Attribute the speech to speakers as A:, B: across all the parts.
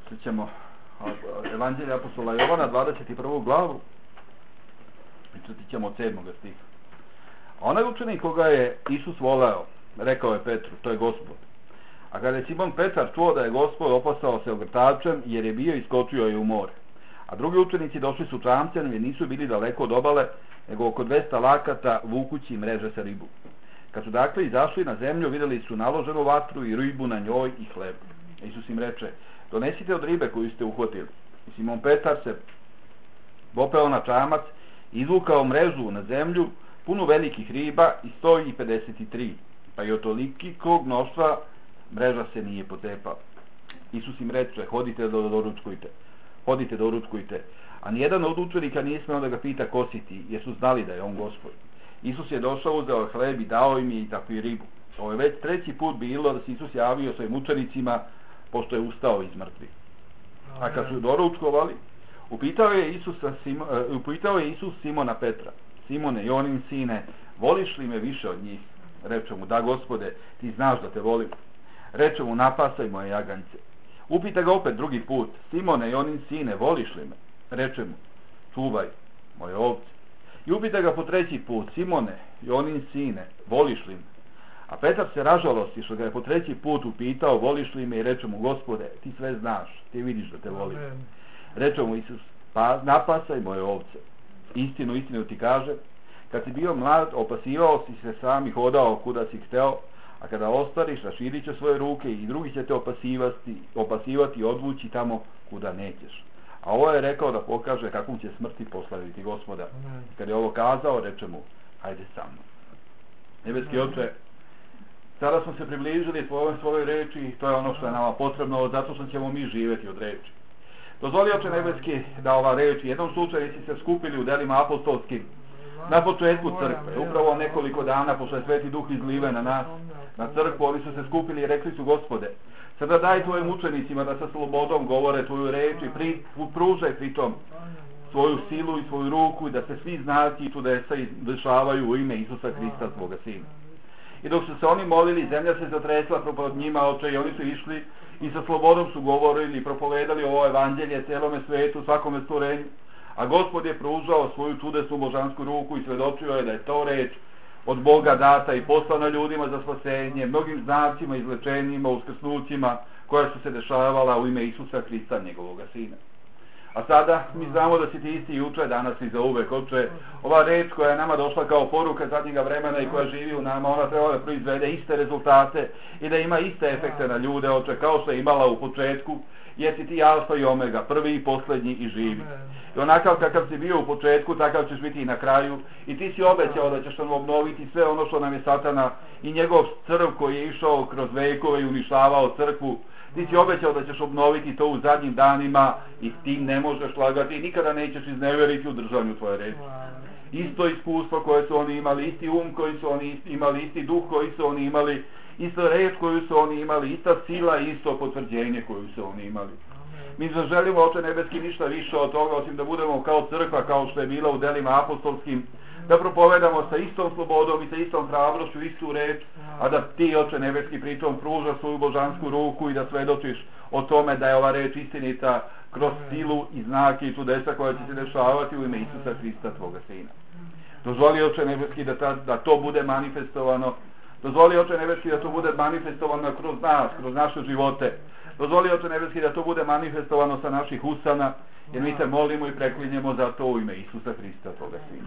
A: Otvorit ćemo Evanđelje apostola Jovana, 21. glavu, i čitat ćemo od 7. stiha. A onaj učenik koga je Isus voleo, rekao je Petru, to je Gospod. A kada je Simon Petar čuo da je Gospod, opasao se ogrtačem, jer je bio iskočio je u more. A drugi učenici došli su čamcem, jer nisu bili daleko od obale, nego oko 200 lakata vukući mreže sa ribu. Kad su dakle izašli na zemlju, vidjeli su naloženu vatru i ribu na njoj i hleb. Isus im reče, donesite od ribe koju ste uhvatili. I Simon Petar se popeo na čamac, izvukao mrežu na zemlju, punu velikih riba i 153, pa i od tolikog mnoštva mreža se nije potepala. Isus im reče, hodite doručkujte. A nijedan od učenika nije smeo da ga pita ko si ti, jer su znali da je on Gospod. Isus je došao, uzeo hleb i dao im je i takvu ribu. Ovo je već treći put bilo da se Isus javio svojim učenicima, pošto je ustao iz mrtvih. A kad su doručkovali, upitao je Isus Simona Petra, Simone, Jonin sine, voliš li me više od njih? Reče mu, da Gospode, ti znaš da te volim. Reče mu, napasaj moje jagance. Upita ga opet drugi put, Simone, Jonin sine, voliš li me? Reče mu, čuvaj moje ovce. I upita ga po treći put, Simone, Jonin sine, voliš li me? A Petar se ražalosti što ga je po treći put upitao, voliš li me, i reče mu, Gospode, ti sve znaš, ti vidiš da te volim. Reče mu Isus, pa napasaj moje ovce. Istinu, istinu ti kaže, kad si bio mlad, opasivao si se sam i hodao kuda si hteo, a kada ostariš, raširit će svoje ruke i drugi će te opasivati i odvući tamo kuda nećeš. A ovo je rekao da pokaže kakvom će smrti poslaviti Gospoda. Kad je ovo kazao, reče mu, hajde sa mnom. Nebeski Oče, sada smo se približili svojoj reči, to je ono što je nama potrebno, zato što ćemo mi živjeti od reči. Dozvoli, Oče nebeski, da ova reč, jednom slučaju si se skupili u delima apostolskim, na početku crkve, upravo nekoliko dana pošto je Sveti Duh izliven na nas, na crkvu, oni su se skupili i rekli su, Gospode, sada daj tvojim učenicima da sa slobodom govore tvoju reč i pružaj pritom svoju silu i svoju ruku i da se svi znaci i čudesa dešavaju u ime Isusa Hrista, svoga Sina. I dok su se oni molili, zemlja se zatresla propod njima, Oče, i oni su išli i sa slobodom su govorili i propovedali ovo evanđelje celome svetu, svakome stvorenju. A Gospod je pružao svoju čudesnu božansku ruku i svedočio je da je to reč od Boga data i poslana ljudima za spasenje, mnogim znacima, izlečenjima, uskrsnućima koja su se dešavala u ime Isusa Hrista, njegovoga Sina. A sada mi znamo da si ti isti juče, danas i za uvek, Oče. Ova reč koja je nama došla kao poruka zadnjega vremena i koja živi u nama, ona treba da proizvede iste rezultate i da ima iste efekte na ljude, Oče, kao što je imala u početku, jer si ti alfa i omega, prvi i posljednji i živi. I onakav kakav si bio u početku, takav ćeš biti i na kraju. I ti si obećao da ćeš nam obnoviti sve ono što nam je Satana i njegov crv koji je išao kroz vekove i uništavao crkvu. Ti si obećao da ćeš obnoviti to u zadnjim danima i ti ne možeš lagati i nikada nećeš izneveriti u držanju tvoje reči. Isto iskustvo koje su oni imali, isti koji su oni imali, isti duh koji su oni imali, isto reč koju su oni imali, ista sila i isto potvrđenje koju su oni imali. Mi zaželimo, Oče nebeski, ništa više od toga, osim da budemo kao crkva, kao što je bila u delima apostolskim, da propovedamo sa istom slobodom i sa istom hrabrošću istu reč, a da ti, Oče nebeski, pritom pruža svoju božansku ruku i da svedočiš o tome da je ova reč istinita kroz silu i znake i čudesa koja će se dešavati u ime Isusa Hrista, tvoga Sina. Dozvoli, Oče nebeski, da to bude manifestovano. Dozvoli, Oče nebeski, da to bude manifestovano kroz nas, kroz naše živote. Dozvoli, Oče nebeski, da to bude manifestovano sa naših usana, jer mi te molimo i preklinjemo za to u ime Isusa Hrista, tvoga Sina.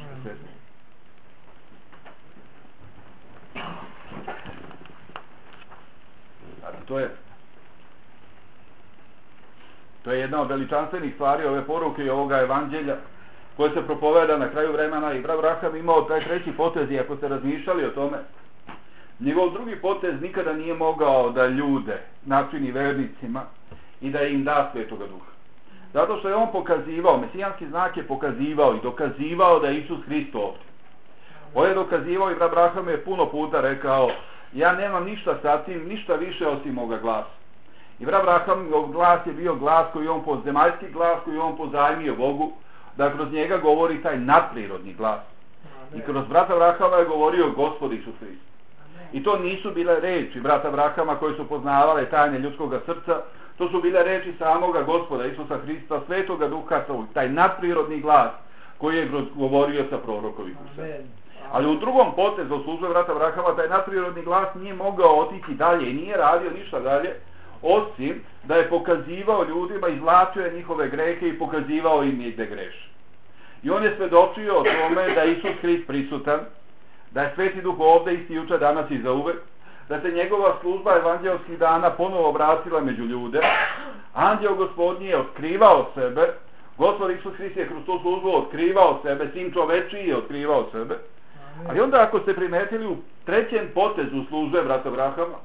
A: To je jedna od veličanstvenih stvari ove poruke i ovoga evanđelja koje se propoveda na kraju vremena i brat Braham imao taj treći potez i ako ste razmišljali o tome, njegov drugi potez nikada nije mogao da ljude načini vernicima i da im da Svetoga Duha. Zato što je on pokazivao, mesijanski znak je pokazivao i dokazivao da je Isus Hristo ovdje. On je dokazivao i brat Braham je puno puta rekao, ja nemam ništa sa tim, ništa više osim moga glasa. I brat Braham, glas je bio glas koji on zemaljski glas koji on pozajmio Bogu, da kroz njega govori taj nadprirodni glas. I kroz brata Brahama je govorio Gospod Isus Hrist. I to nisu bile reči brata Brahama koji su poznavale tajne ljudskog srca, To su bile reči samoga Gospoda Isusa Hrista, Svetoga Duha, taj nadprirodni glas koji je govorio sa prorokom Isusa. Ali u drugom potezu službe brata Abrahama taj nadprirodni glas nije mogao otići dalje i nije radio ništa dalje, osim da je pokazivao ljudima, izvlačio je njihove grehe i pokazivao im je gde greše. I on je svedočio o tome da je Isus Hrist prisutan, da je Sveti Duh ovde isti juče, danas i zauvek, da se njegova služba evanđelskih dana ponovo vratila među ljude. Anđeo Gospodnji je otkrivao sebe, Gospod Isus Hrist je kroz tu službu otkrivao sebe, Sin čovečiji je otkrivao sebe. Ali onda ako ste primetili u trećem potezu službe brata Abrahama,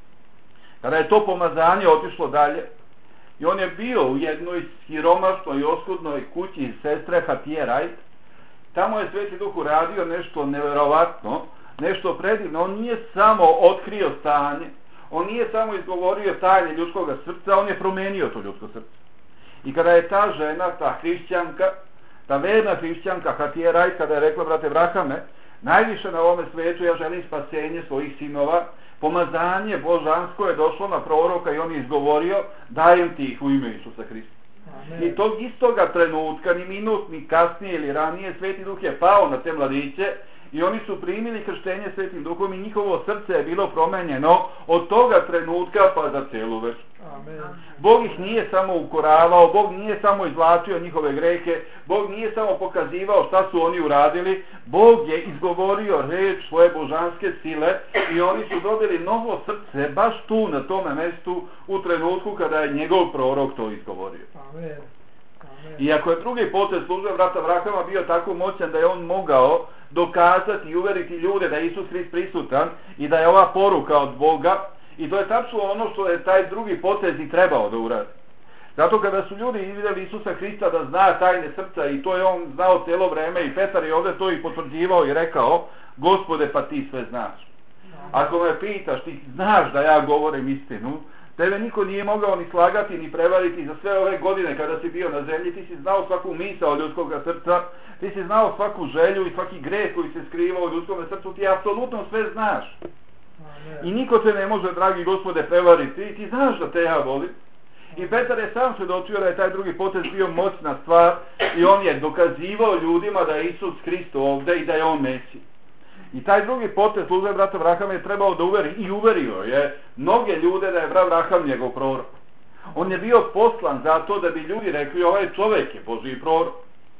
A: kada je to pomazanje otišlo dalje, i on je bio u jednoj siromašnoj i oskudnoj kući sestre Hatije Rajt, tamo je Sveti Duh uradio nešto neverovatno, nešto predivno. On nije samo otkrio stanje, on nije samo izgovorio tajne ljudskog srca, on je promenio to ljudsko srce. I kada je ta žena, ta hrišćanka, ta verna hrišćanka Hatije Rajt, kada je rekla, brate Abrahame, najviše na ovome svetu ja želim spasenje svojih sinova, pomazanje božansko je došlo na proroka i on je izgovorio, dajem ti ih u ime Isusa Hrista. I tog istoga trenutka, ni minut, ni kasnije ili ranije, Sveti Duh je pao na te mladiće i oni su primili krštenje Svetim Duhom i njihovo srce je bilo promenjeno od toga trenutka pa za celu večnost. Bog ih nije samo ukoravao, Bog nije samo izvlačio njihove grehe, Bog nije samo pokazivao šta su oni uradili, Bog je izgovorio reč svoje božanske sile i oni su dobili novo srce baš tu na tome mestu u trenutku kada je njegov prorok to izgovorio.
B: Amen.
A: Iako je drugi potez službe brata Abrahama bio tako moćan da je on mogao dokazati i uveriti ljude da je Isus Hrist prisutan i da je ova poruka od Boga, i to je tačno ono što je taj drugi potez i trebao da uradi. Zato kada su ljudi vidjeli Isusa Hrista da zna tajne srca, i to je on znao cijelo vreme, i Petar je ovdje to i potvrđivao i rekao, Gospode, pa ti sve znaš. Ako me pitaš, ti znaš da ja govorim istinu, tebe niko nije mogao ni slagati ni prevariti za sve ove godine kada si bio na zemlji, ti si znao svaku misao ljudskog srca, ti si znao svaku želju i svaki greh koji se skrivao u ljudskom srcu, ti apsolutno sve znaš. I niko te ne može, dragi Gospode, prevariti, i ti znaš da te ja volim. I Petar je sam svedočio da je taj drugi potez bio moćna stvar i on je dokazivao ljudima da je Isus Hrist ovdje i da je on Mesij. I taj drugi potez službe brata Abrahama je trebao da uveri, i uverio je mnoge ljude da je brat Abraham njegov prorok. On je bio poslan zato da bi ljudi rekli, ovaj čovjek je Božji prorok.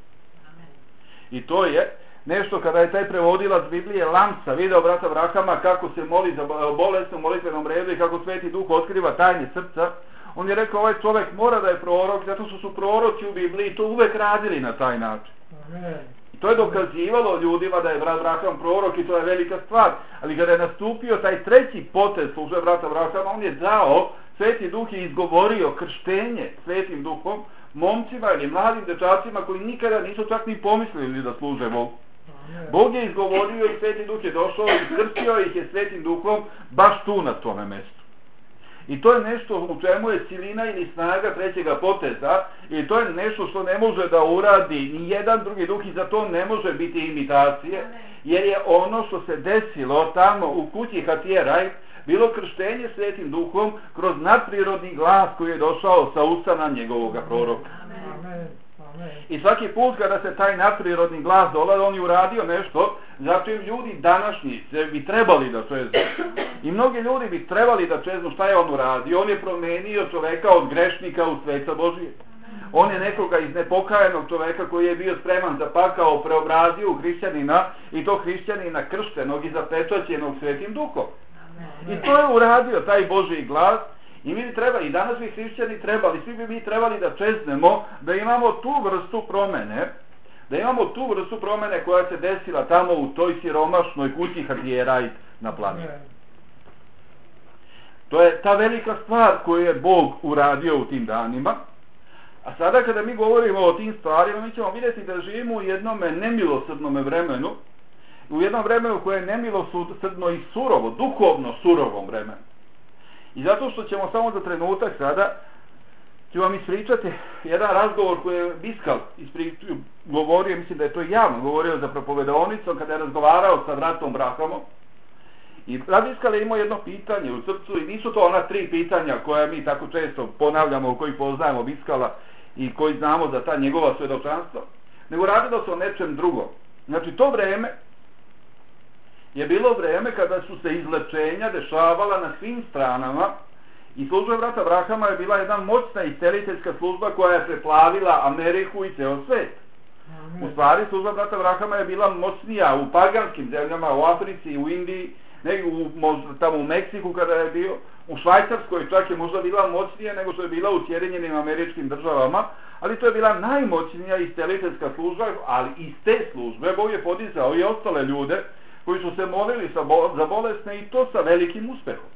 A: I to je nešto kada je taj prevodilac Biblije Lamsa video brata Abrahama kako se moli za bolesnu molitvenom redu i kako Sveti Duh otkriva tajne srca, on je rekao, ovaj čovjek mora da je prorok, zato što su proroci u Bibliji to uvek radili na taj način. I to je dokazivalo ljudima da je brat Abraham prorok, i to je velika stvar. Ali kada je nastupio taj treći potez službe brata Abrahama, on je dao, Sveti Duh je izgovorio krštenje Svetim Duhom momcima ili mladim dečacima koji nikada nisu čak ni pomislili da služe Bogu. Bog je izgovorio i Sveti Duh je došao i krstio ih je Svetim Duhom baš tu na tome mestu. I to je nešto u čemu je silina ili snaga trećega poteza, i to je nešto što ne može da uradi ni jedan drugi duh, i za to ne može biti imitacije, jer je ono što se desilo tamo u kući Hatije Rajt bilo krštenje Svetim Duhom kroz nadprirodni glas koji je došao sa usana njegovog proroka. I svaki put kada se taj nadprirodni glas dolazi, on je uradio nešto zato im ljudi današnjice bi trebali da čeznu. I mnogi ljudi bi trebali da čeznu šta je on uradio. On je promenio čoveka od grešnika u sveca Božije. On je nekoga iz nepokajanog čoveka koji je bio spreman za pakao preobrazio u hrišćanina, i to hrišćanina krštenog i zapečaćenog Svetim Duhom. I to je uradio taj Božji glas. I mi treba, i danas bi hrišćani trebali, svi bi mi trebali da čeznemo da imamo tu vrstu promene, koja se desila tamo u toj siromašnoj kući Hatije Rajt na planini. To je ta velika stvar koju je Bog uradio u tim danima. A sada kada mi govorimo o tim stvarima, mi ćemo vidjeti da živimo u jednom nemilosrdnom vremenu, u jednom vremenu koje je nemilosrdno i surovo, duhovno surovom vremenu. I zato što ćemo samo za trenutak sada, ću vam ispričati jedan razgovor koji je Biskal govorio, mislim da je to javno govorio za propovedaonicom kada je razgovarao sa bratom Abrahamom. I brat Viskal je imao jedno pitanje u srcu i nisu to ona 3 pitanja koja mi tako često ponavljamo, koji poznajemo Viskala i koji znamo za ta njegova svjedočanstva, nego radilo se o nečem drugom. Znači to vreme je bilo vreme kada su se izlečenja dešavala na svim stranama i služba brata Abrahama je bila jedna moćna isceliteljska služba koja je preplavila Ameriku i ceo svet. U stvari služba brata Abrahama je bila moćnija u paganskim zemljama, u Africi, u Indiji, tamo u Meksiku kada je bio, u Švajcarskoj čak je možda bila moćnija nego što je bila u Sjedinjenim Američkim Državama, ali to je bila najmoćnija isceliteljska služba, ali iz te službe Bog je podizao i ostale ljude koji su se molili za bolesne i to sa velikim uspehom.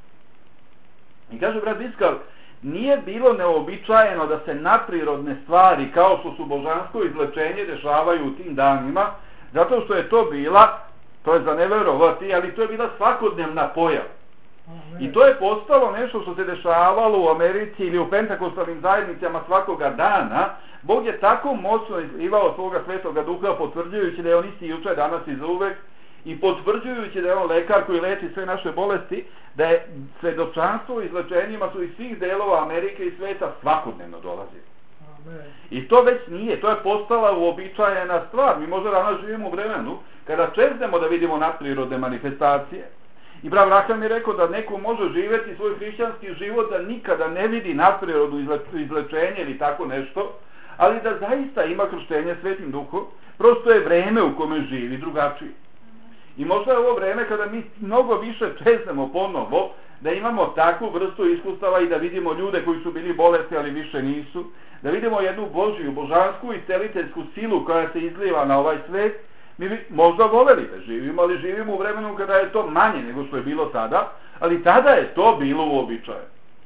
A: I kaže brat Viskal, nije bilo neobičajeno da se nadprirodne stvari kao što su božansko izlečenje dešavaju u tim danima, zato što je to bila, to je za neverovati, ali to je bila svakodnevna pojava. I to je postalo nešto što se dešavalo u Americi ili u pentakostalnim zajednicama svakoga dana. Bog je tako moćno izlivao svoga svetoga duha, potvrđujući da je on isti juče, danas i zauvek, i potvrđujući da je on lekar koji leči sve naše bolesti, da je svedočanstvo u izlečenjima su iz svih delova Amerike i sveta svakodnevno dolazilo. I to već nije, to je postala uobičajena stvar. Mi možda danas živimo u vremenu kada čeznemo da vidimo nadprirodne manifestacije. I brat Abraham je rekao da neko može živjeti svoj hrišćanski život da nikada ne vidi nadprirodno izlečenje ili tako nešto, ali da zaista ima krštenje Svetim Duhom. Prosto je vreme u kome živi drugačije. I možda je ovo vreme kada mi mnogo više čeznemo ponovo da imamo takvu vrstu iskustava i da vidimo ljude koji su bili bolesni ali više nisu, da vidimo jednu Božiju, božansku i isceliteljsku silu koja se izliva na ovaj svet. Mi bi možda voleli da živimo, ali živimo u vremenu kada je to manje nego što je bilo tada, ali tada je to bilo uobičajeno.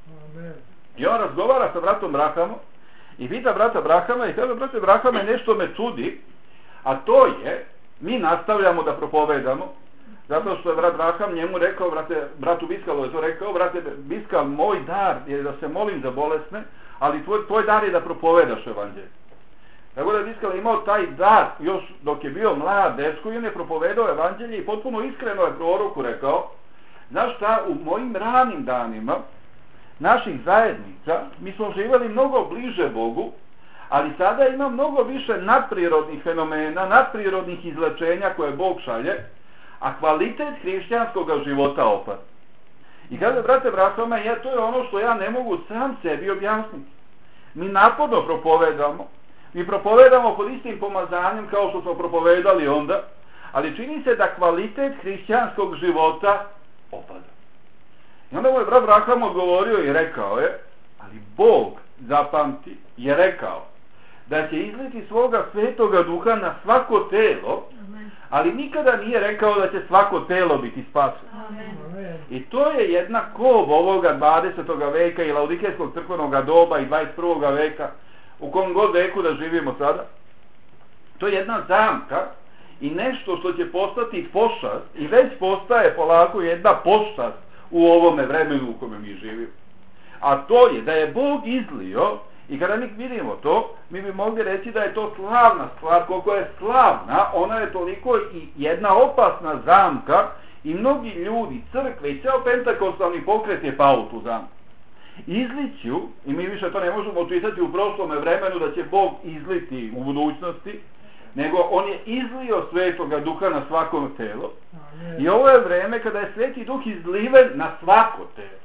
A: I on razgovara sa bratom Abrahamom i pita brata Abrahama i kaže, brate Abrahame, nešto me čudi, a to je, mi nastavljamo da propovedamo, zato što je brat Abraham njemu rekao, bratu Viskalu je to rekao, brate Viskal, moj dar je da se molim za bolesne, ali tvoj dar je da propovedaš evanđelje. Tako da je Viskal imao taj dar još dok je bio mlad dečko i on je propovedao evanđelje i potpuno iskreno je proroku rekao, znaš šta, u mojim ranim danima naših zajednica mi smo živjeli mnogo bliže Bogu, ali sada ima mnogo više nadprirodnih fenomena, nadprirodnih izlečenja koje Bog šalje, a kvalitet hrišćanskog života opada. I kada, brate Abrahame, to je ono što ja ne mogu sam sebi objasniti. Mi naporno propovedamo, mi propovedamo pod istim pomazanjem kao što smo propovedali onda, ali čini se da kvalitet hrišćanskog života opada. I onda moj brat Abraham odgovorio i rekao je, ali Bog, zapamti, je rekao da će izliti svoga svetoga duha na svako telo, ali nikada nije rekao da će svako telo biti spašeno. I to je jedna kov ovoga 20. veka i laodikejskog crkvenog doba i 21. veka, u kom god veku da živimo sada. To je jedna zamka i nešto što će postati pošast i već postaje polako jedna pošast u ovome vremenu u kome mi živimo. A to je da je Bog izlio, i kada mi vidimo to, mi bi mogli reći da je to slavna stvar. Koliko je slavna, ona je toliko i jedna opasna zamka i mnogi ljudi, crkve i ceo pentakostalni pokret je pao u tu zamku. Izliću, i mi više to ne možemo očitati u prošlome vremenu da će Bog izliti u budućnosti, nego on je izlio svetoga duha na svako telo. I ovo je vreme kada je sveti duh izliven na svako telo.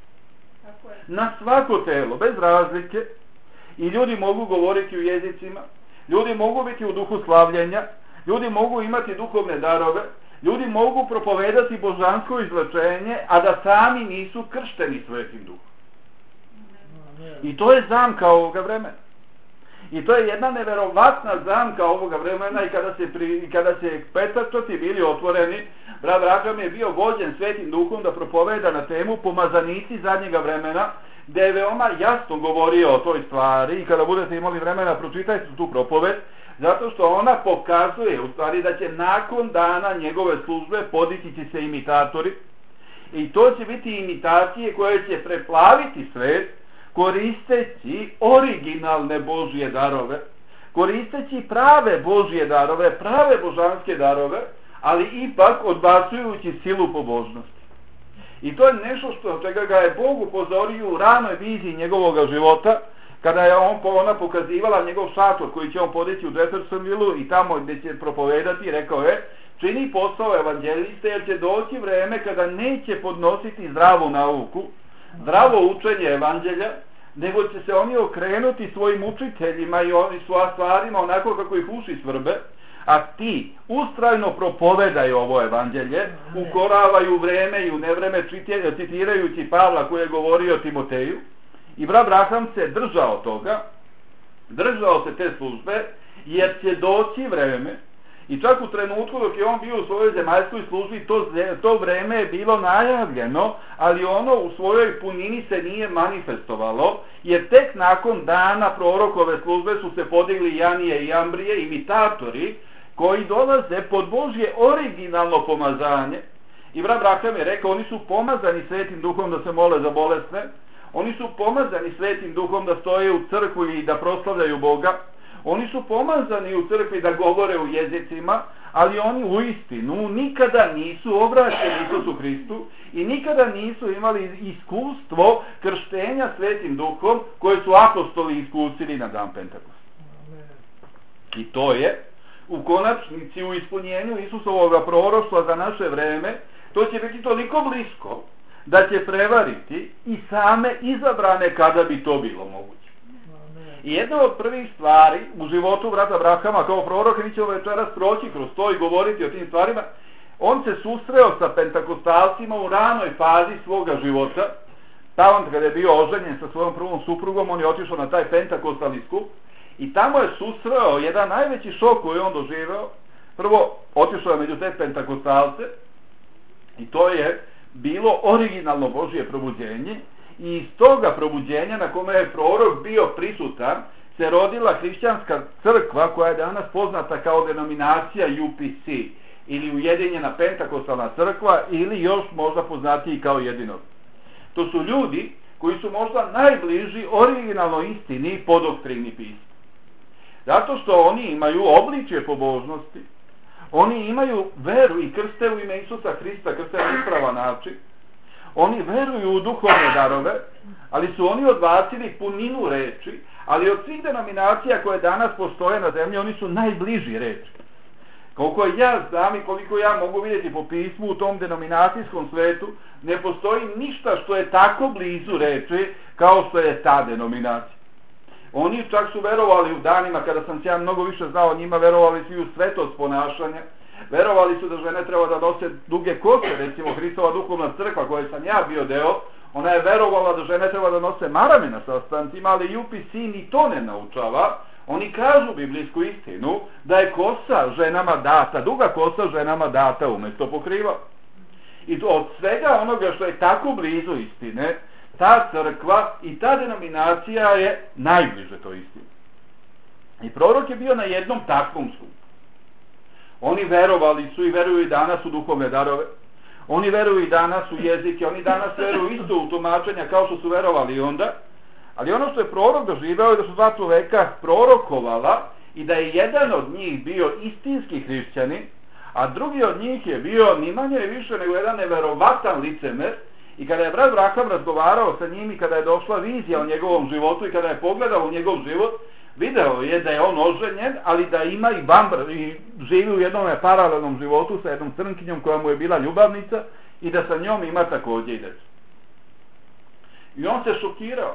A: Na svako telo, bez razlike. I ljudi mogu govoriti u jezicima, ljudi mogu biti u duhu slavljenja, ljudi mogu imati duhovne darove, ljudi mogu propovedati božansko izlečenje, a da sami nisu kršteni svetim duhom. I to je zamka ovoga vremena. I to je jedna neverovatna zamka ovoga vremena i kada se petačoti bili otvoreni, brat Abraham je bio vođen svetim duhom da propoveda na temu pomazanici zadnjega vremena, gdje je veoma jasno govorio o toj stvari i kada budete imali vremena pročitajte tu propoved, zato što ona pokazuje u stvari da će nakon dana njegove službe podići se imitatori i to će biti imitacije koje će preplaviti svet koristeći originalne Božje darove, koristeći prave Božje darove, prave božanske darove, ali ipak odbacujući silu pobožnosti. I to je nešto čega ga je Bog upozorio u ranoj viziji njegovog života, kada je ona pokazivala njegov šator koji će on podići u Jeffersonville i tamo gdje će propovedati, rekao je, čini posao evanđeliste jer će doći vreme kada neće podnositi zdravu nauku, zdravo učenje evanđelja, nego će se oni okrenuti svojim učiteljima i oni stvarima onako kako ih uši svrbe, a ti ustrajno propovedaj ovo evanđelje, ukoravaju vreme i u nevreme citirajući Pavla koji je govorio Timoteju. I brat Braham se držao toga, držao se te službe, jer će doći vreme, i čak u trenutku dok je on bio u svojoj zemaljskoj službi, to vreme je bilo najavljeno, ali ono u svojoj punini se nije manifestovalo, jer tek nakon dana prorokove službe su se podigli Janije i Ambrije, imitatori, koji dolaze pod Božje originalno pomazanje. I brat Braham je rekao, oni su pomazani Svetim Duhom da se mole za bolesne, oni su pomazani Svetim Duhom da stoje u crkvi i da proslavljaju Boga, oni su pomazani u crkvi da govore u jezicima, ali oni u istinu nikada nisu obraćeni Isusu Hristu i nikada nisu imali iskustvo krštenja Svetim Duhom koje su apostoli iskusili na dan Pentekosta. I to je u konačnici u ispunjenju Isusovog proroštva za naše vreme, to će biti toliko blisko da će prevariti i same izabrane kada bi to bilo moguće. I jedna od prvih stvari u životu brata Brahama kao proroka, mi ćemo večeras proći kroz to i govoriti o tim stvarima, on se susreo sa pentakostalcima u ranoj fazi svoga života. Tamo kada je bio oženjen sa svojom prvom suprugom, on je otišao na taj pentakostalni skup i tamo je susreo jedan najveći šok koji je on doživeo. Prvo, otišao je među te pentakostalce i to je bilo originalno Božje probuđenje, i iz toga probuđenja na kome je prorok bio prisutan se rodila hrišćanska crkva koja je danas poznata kao denominacija UPC ili Ujedinjena pentakostalna crkva ili još možda poznatiji kao Jedinor. To su ljudi koji su možda najbliži originalno istini po doktrini pisma. Zato što oni imaju obličje pobožnosti, oni imaju veru i krste u ime Isusa Hrista, krste na ispravan način. Oni veruju u duhovne darove, ali su oni odbacili puninu reči, ali od svih denominacija koje danas postoje na zemlji, oni su najbliži reči. Koliko ja znam i koliko ja mogu vidjeti po pismu u tom denominacijskom svetu, ne postoji ništa što je tako blizu reči kao što je ta denominacija. Oni čak su verovali u danima kada sam se ja mnogo više znao o njima, verovali su i u svetost ponašanja. Verovali su da žene treba da nose duge kose, recimo Hristova duhovna crkva koje sam ja bio deo, ona je verovala da žene treba da nose marame na sastancima, ali UPC ni to ne naučava. Oni kažu biblijsku istinu da je kosa ženama data, duga kosa ženama data umjesto pokriva. I to od svega onoga što je tako blizu istine, ta crkva i ta denominacija je najbliže to istine. I prorok je bio na jednom takvom skupu. Oni verovali su i veruju i danas u duhovne darove. Oni veruju i danas u jezike, oni danas veruju isto u tumačenja kao što su verovali i onda. Ali ono što je prorok doživeo je da su dva čoveka prorokovala i da je jedan od njih bio istinski hrišćanin, a drugi od njih je bio ni manje ni više nego jedan neverovatan licemer. I kada je brat Braham razgovarao sa njim i kada je došla vizija o njegovom životu i kada je pogledao u njegov život, video je da je on oženjen, ali da ima i bambr i živi u jednom paralelnom životu sa jednom crnkinjom koja mu je bila ljubavnica i da sa njom ima također i djecu. I on se šokirao.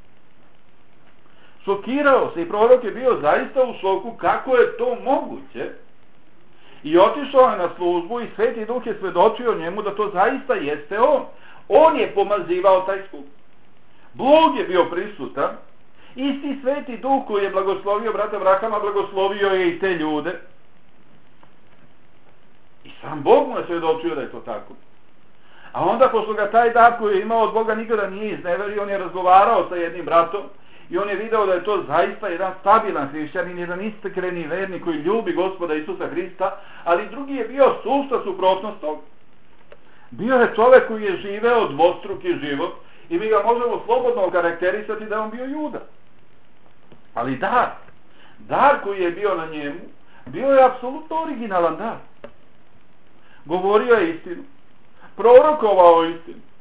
A: Šokirao se i prorok je bio zaista u šoku kako je to moguće. I otišao je na službu i Sveti Duh je svedočio njemu da to zaista jeste on. On je pomazivao taj skup. Bog je bio prisutan. Isti Sveti Duh koji je blagoslovio brata Brahama, blagoslovio je i te ljude. I sam Bog mu je svedočio da je to tako. A onda, pošto ga taj dar koji je imao od Boga nikada nije izneverio, on je razgovarao sa jednim bratom i on je video da je to zaista jedan stabilan hrišćanin, jedan iskreni vernik koji ljubi Gospoda Isusa Hrista, ali drugi je bio sušta suprotnost toga. Bio je čovjek koji je živeo dvostruki život i mi ga možemo slobodno karakterisati da je on bio Juda. Ali dar koji je bio na njemu, bio je apsolutno originalan dar. Govorio je istinu, prorokovao istinu,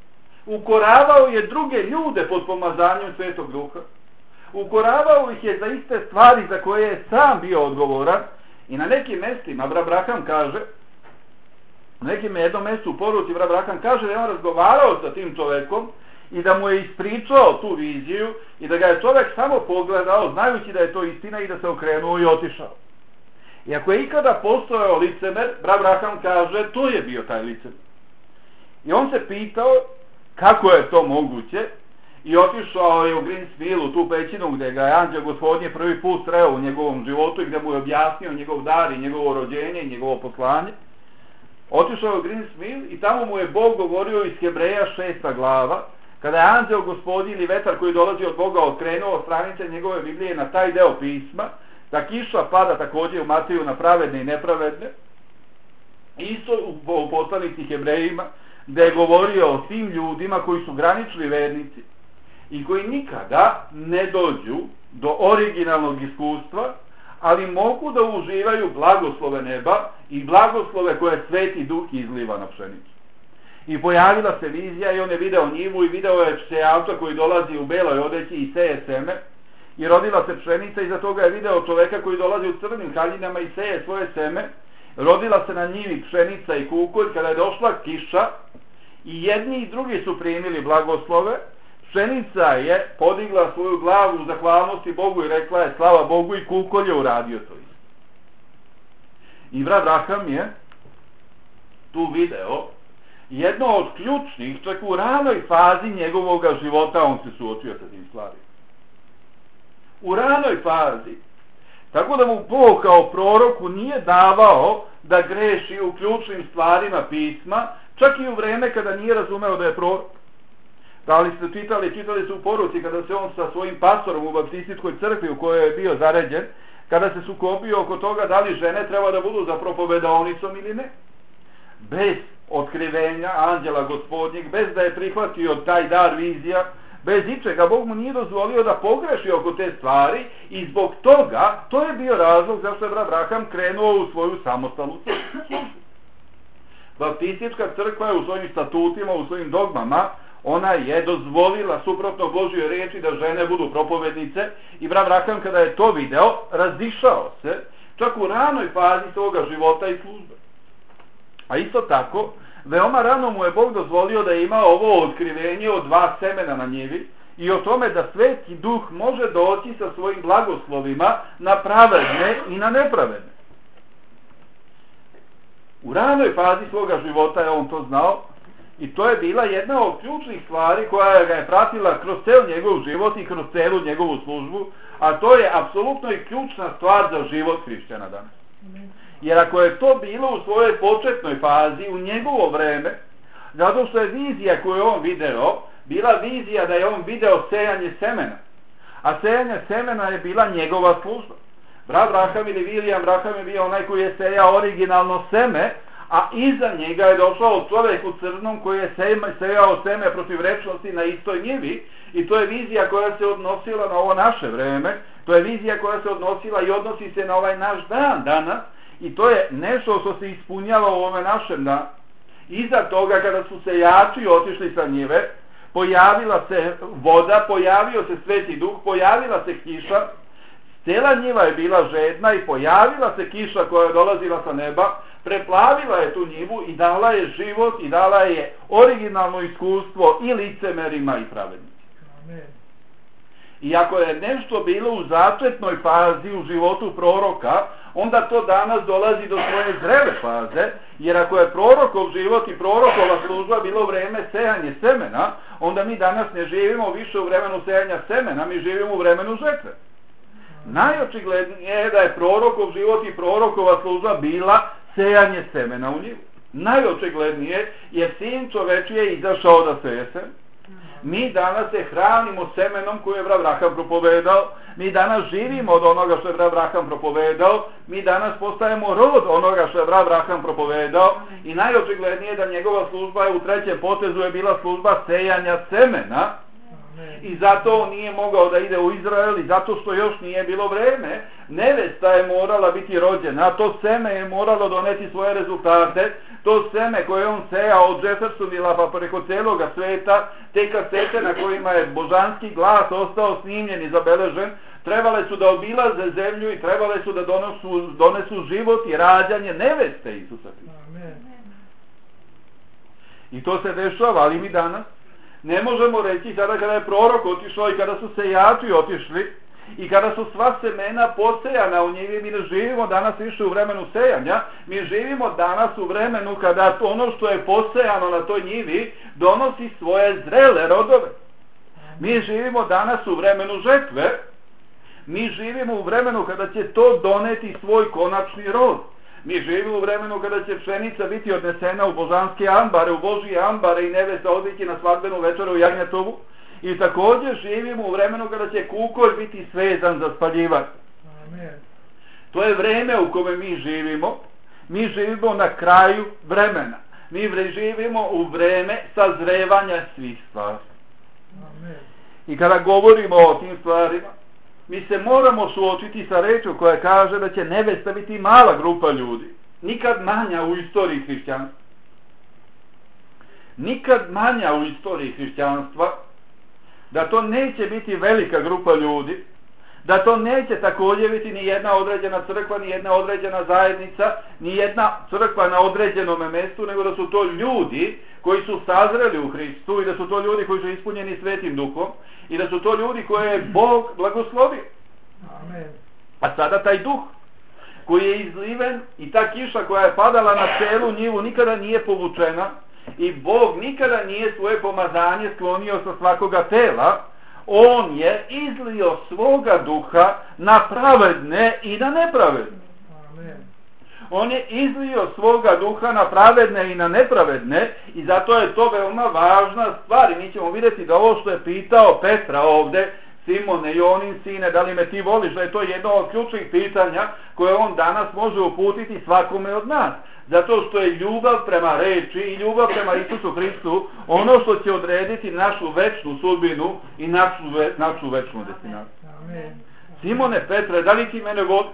A: Ukoravao je druge ljude pod pomazanjem Svetog Duha. Ukoravao ih je za iste stvari za koje je sam bio odgovoran. I na nekim mjestima Abraham kaže, na nekim jednom mjestu u poruci Abraham kaže da je on razgovarao sa tim čovjekom i da mu je ispričao tu viziju i da ga je čovjek samo pogledao znajući da je to istina i da se okrenuo i otišao. I ako je ikada postojao licemer, Abraham kaže to je bio taj licemer. I on se pitao kako je to moguće i otišao je u Greensville, tu pećinu gdje ga je anđeo Gospodnje prvi put sreo u njegovom životu i gdje mu je objasnio njegov dar i njegovo rođenje i njegovo poslanje. Otišao je u Greensville i tamo mu je Bog govorio iz Hebreja 6. glava, kada je anđeo Gospodnji ili vetar koji dolazi od Boga okrenuo stranice njegove Biblije na taj deo pisma, da kiša pada također u Mateju na pravedne i nepravedne, isto u poslanici Hebrejima, gdje je govorio o tim ljudima koji su granični vernici i koji nikada ne dođu do originalnog iskustva, ali mogu da uživaju blagoslove neba i blagoslove koje Sveti Duh izliva na pšenicu. I pojavila se vizija i on je video njivu i video je sejalca koji dolazi u beloj odeći i seje seme i rodila se pšenica i za toga je video čoveka koji dolazi u crnim haljinama i seje svoje seme. Rodila se na njivi pšenica i kukolj kada je došla kiša i jedni i drugi su primili blagoslove. Pšenica je podigla svoju glavu u zahvalnosti Bogu i rekla je slava Bogu i kukolj je uradio to isto. I Abraham je tu video jedno od ključnih, čak u ranoj fazi njegovog života on se suočio sa tim stvarima. U ranoj fazi. Tako da mu Bog kao proroku nije davao da greši u ključnim stvarima pisma, čak i u vreme kada nije razumeo da je prorok. Da li ste čitali su u poruci kada se on sa svojim pastorom u baptističkoj crkvi u kojoj je bio zaređen, kada se sukobio oko toga da li žene treba da budu za propovedaonicom ili ne. Bez otkrivenja anđela Gospodnjeg, bez da je prihvatio taj dar vizija, bez ičega, Bog mu nije dozvolio da pogreši oko te stvari i zbog toga, to je bio razlog zašto je Abraham krenuo u svoju samostalnu službu. Baptistička crkva je u svojim statutima, u svojim dogmama, ona je dozvolila suprotno Božjoj riječi da žene budu propovednice i Abraham kada je to video, razišao se čak u ranoj fazi svoga života i službe. A isto tako, veoma rano mu je Bog dozvolio da ima ovo otkrivenje od 2 semena na njivi i o tome da Sveti Duh može doći sa svojim blagoslovima na pravedne i na nepravedne. U ranoj fazi svoga života je on to znao i to je bila jedna od ključnih stvari koja ga je pratila kroz ceo njegov život i kroz celu njegovu službu, a to je apsolutno i ključna stvar za život hrišćana danas. Jer ako je to bilo u svojoj početnoj fazi, u njegovo vreme, zato što je vizija koju je on video, bila vizija da je on video sejanje semena. A sejanje semena je bila njegova služba. Abraham ili William Abraham je bio onaj koji je sejao originalno seme, a iza njega je došao čovjek u crnom koji je sejao seme protiv rečnosti na istoj njivi i to je vizija koja se odnosila na ovo naše vreme, to je vizija koja se odnosila i odnosi se na ovaj naš dan danas i to je nešto što se ispunjava u ovome našem danu. Iza toga kada su sejači otišli sa njive, pojavila se voda, pojavio se Sveti Duh, pojavila se kiša, cijela njiva je bila žedna i pojavila se kiša koja je dolazila sa neba, preplavila je tu njivu i dala je život i dala je originalno iskustvo i licemerima i pravednicima. I ako je nešto bilo u začetnoj fazi u životu proroka, onda to danas dolazi do svoje zrele faze, jer ako je prorokov život i prorokova služba bilo vreme sejanje semena, onda mi danas ne živimo više u vremenu sejanja semena, mi živimo u vremenu žetve. Najočiglednije je da je prorokov život i prorokova služba bila sejanje semena u njivu. Najočiglednije je sin čovečiji je izašao da seje seme. Mi danas se hranimo semenom koje je Abraham propovedao, mi danas živimo od onoga što je Abraham propovedao, mi danas postajemo rod onoga što je Abraham propovedao i najočiglednije da njegova služba je u trećem potezu je bila služba sejanja semena i zato on nije mogao da ide u Izrael i zato što još nije bilo vreme. Nevesta je morala biti rođena, a to seme je moralo doneti svoje rezultate, to seme koje on sejao od Jeffersonvilla pa preko cijeloga sveta, te kasete na kojima je božanski glas ostao snimljen i zabeležen, trebale su da obilaze zemlju i trebale su da donesu život i rađanje neveste Isusa Hrista. I to se dešava, ali mi danas ne možemo reći sada kada je prorok otišao i kada su sejači otišli i kada su sva semena posejana u njivi, mi ne živimo danas više u vremenu sejanja, mi živimo danas u vremenu kada ono što je posejano na toj njivi donosi svoje zrele rodove. Mi živimo danas u vremenu žetve, mi živimo u vremenu kada će to doneti svoj konačni rod. Mi živimo u vremenu kada će pšenica biti odnesena u božanske ambare, u Božije ambare i nevesta odviti na svadbenu večeru u Jagnjetovu. I također živimo u vremenu kada će kukolj biti svezan za spaljivanje. To je vreme u kome mi živimo. Mi živimo na kraju vremena. Mi živimo u vreme sazrevanja svih stvari. I kada govorimo o tim stvarima, mi se moramo suočiti sa rečju koja kaže da će nevesta biti mala grupa ljudi. Nikad manja u istoriji hrišćanstva. Nikad manja u istoriji hrišćanstva. Da to neće biti velika grupa ljudi. Da to neće također biti ni jedna određena crkva, ni jedna određena zajednica, ni jedna crkva na određenom mjestu, nego da su to ljudi koji su sazreli u Hristu i da su to ljudi koji su ispunjeni Svetim Duhom i da su to ljudi koje je Bog blagoslovio.
B: Amen.
A: A sada taj duh koji je izliven i ta kiša koja je padala na celu njivu nikada nije povučena i Bog nikada nije svoje pomazanje sklonio sa svakoga tela. On je izlio svoga duha na pravedne i na nepravedne.
B: Amen.
A: On je izlio svoga duha na pravedne i na nepravedne i zato je to veoma važna stvar. I mi ćemo vidjeti da ovo što je pitao Petra ovdje, Simone, Jonin sine, da li me ti voliš, da je to jedno od ključnih pitanja koje on danas može uputiti svakome od nas. Zato što je ljubav prema reči i ljubav prema Isusu Hristu ono što će odrediti našu večnu sudbinu i našu večnu destinaciju.
B: Amen.
A: Simone, Petre, da li ti mene voliš?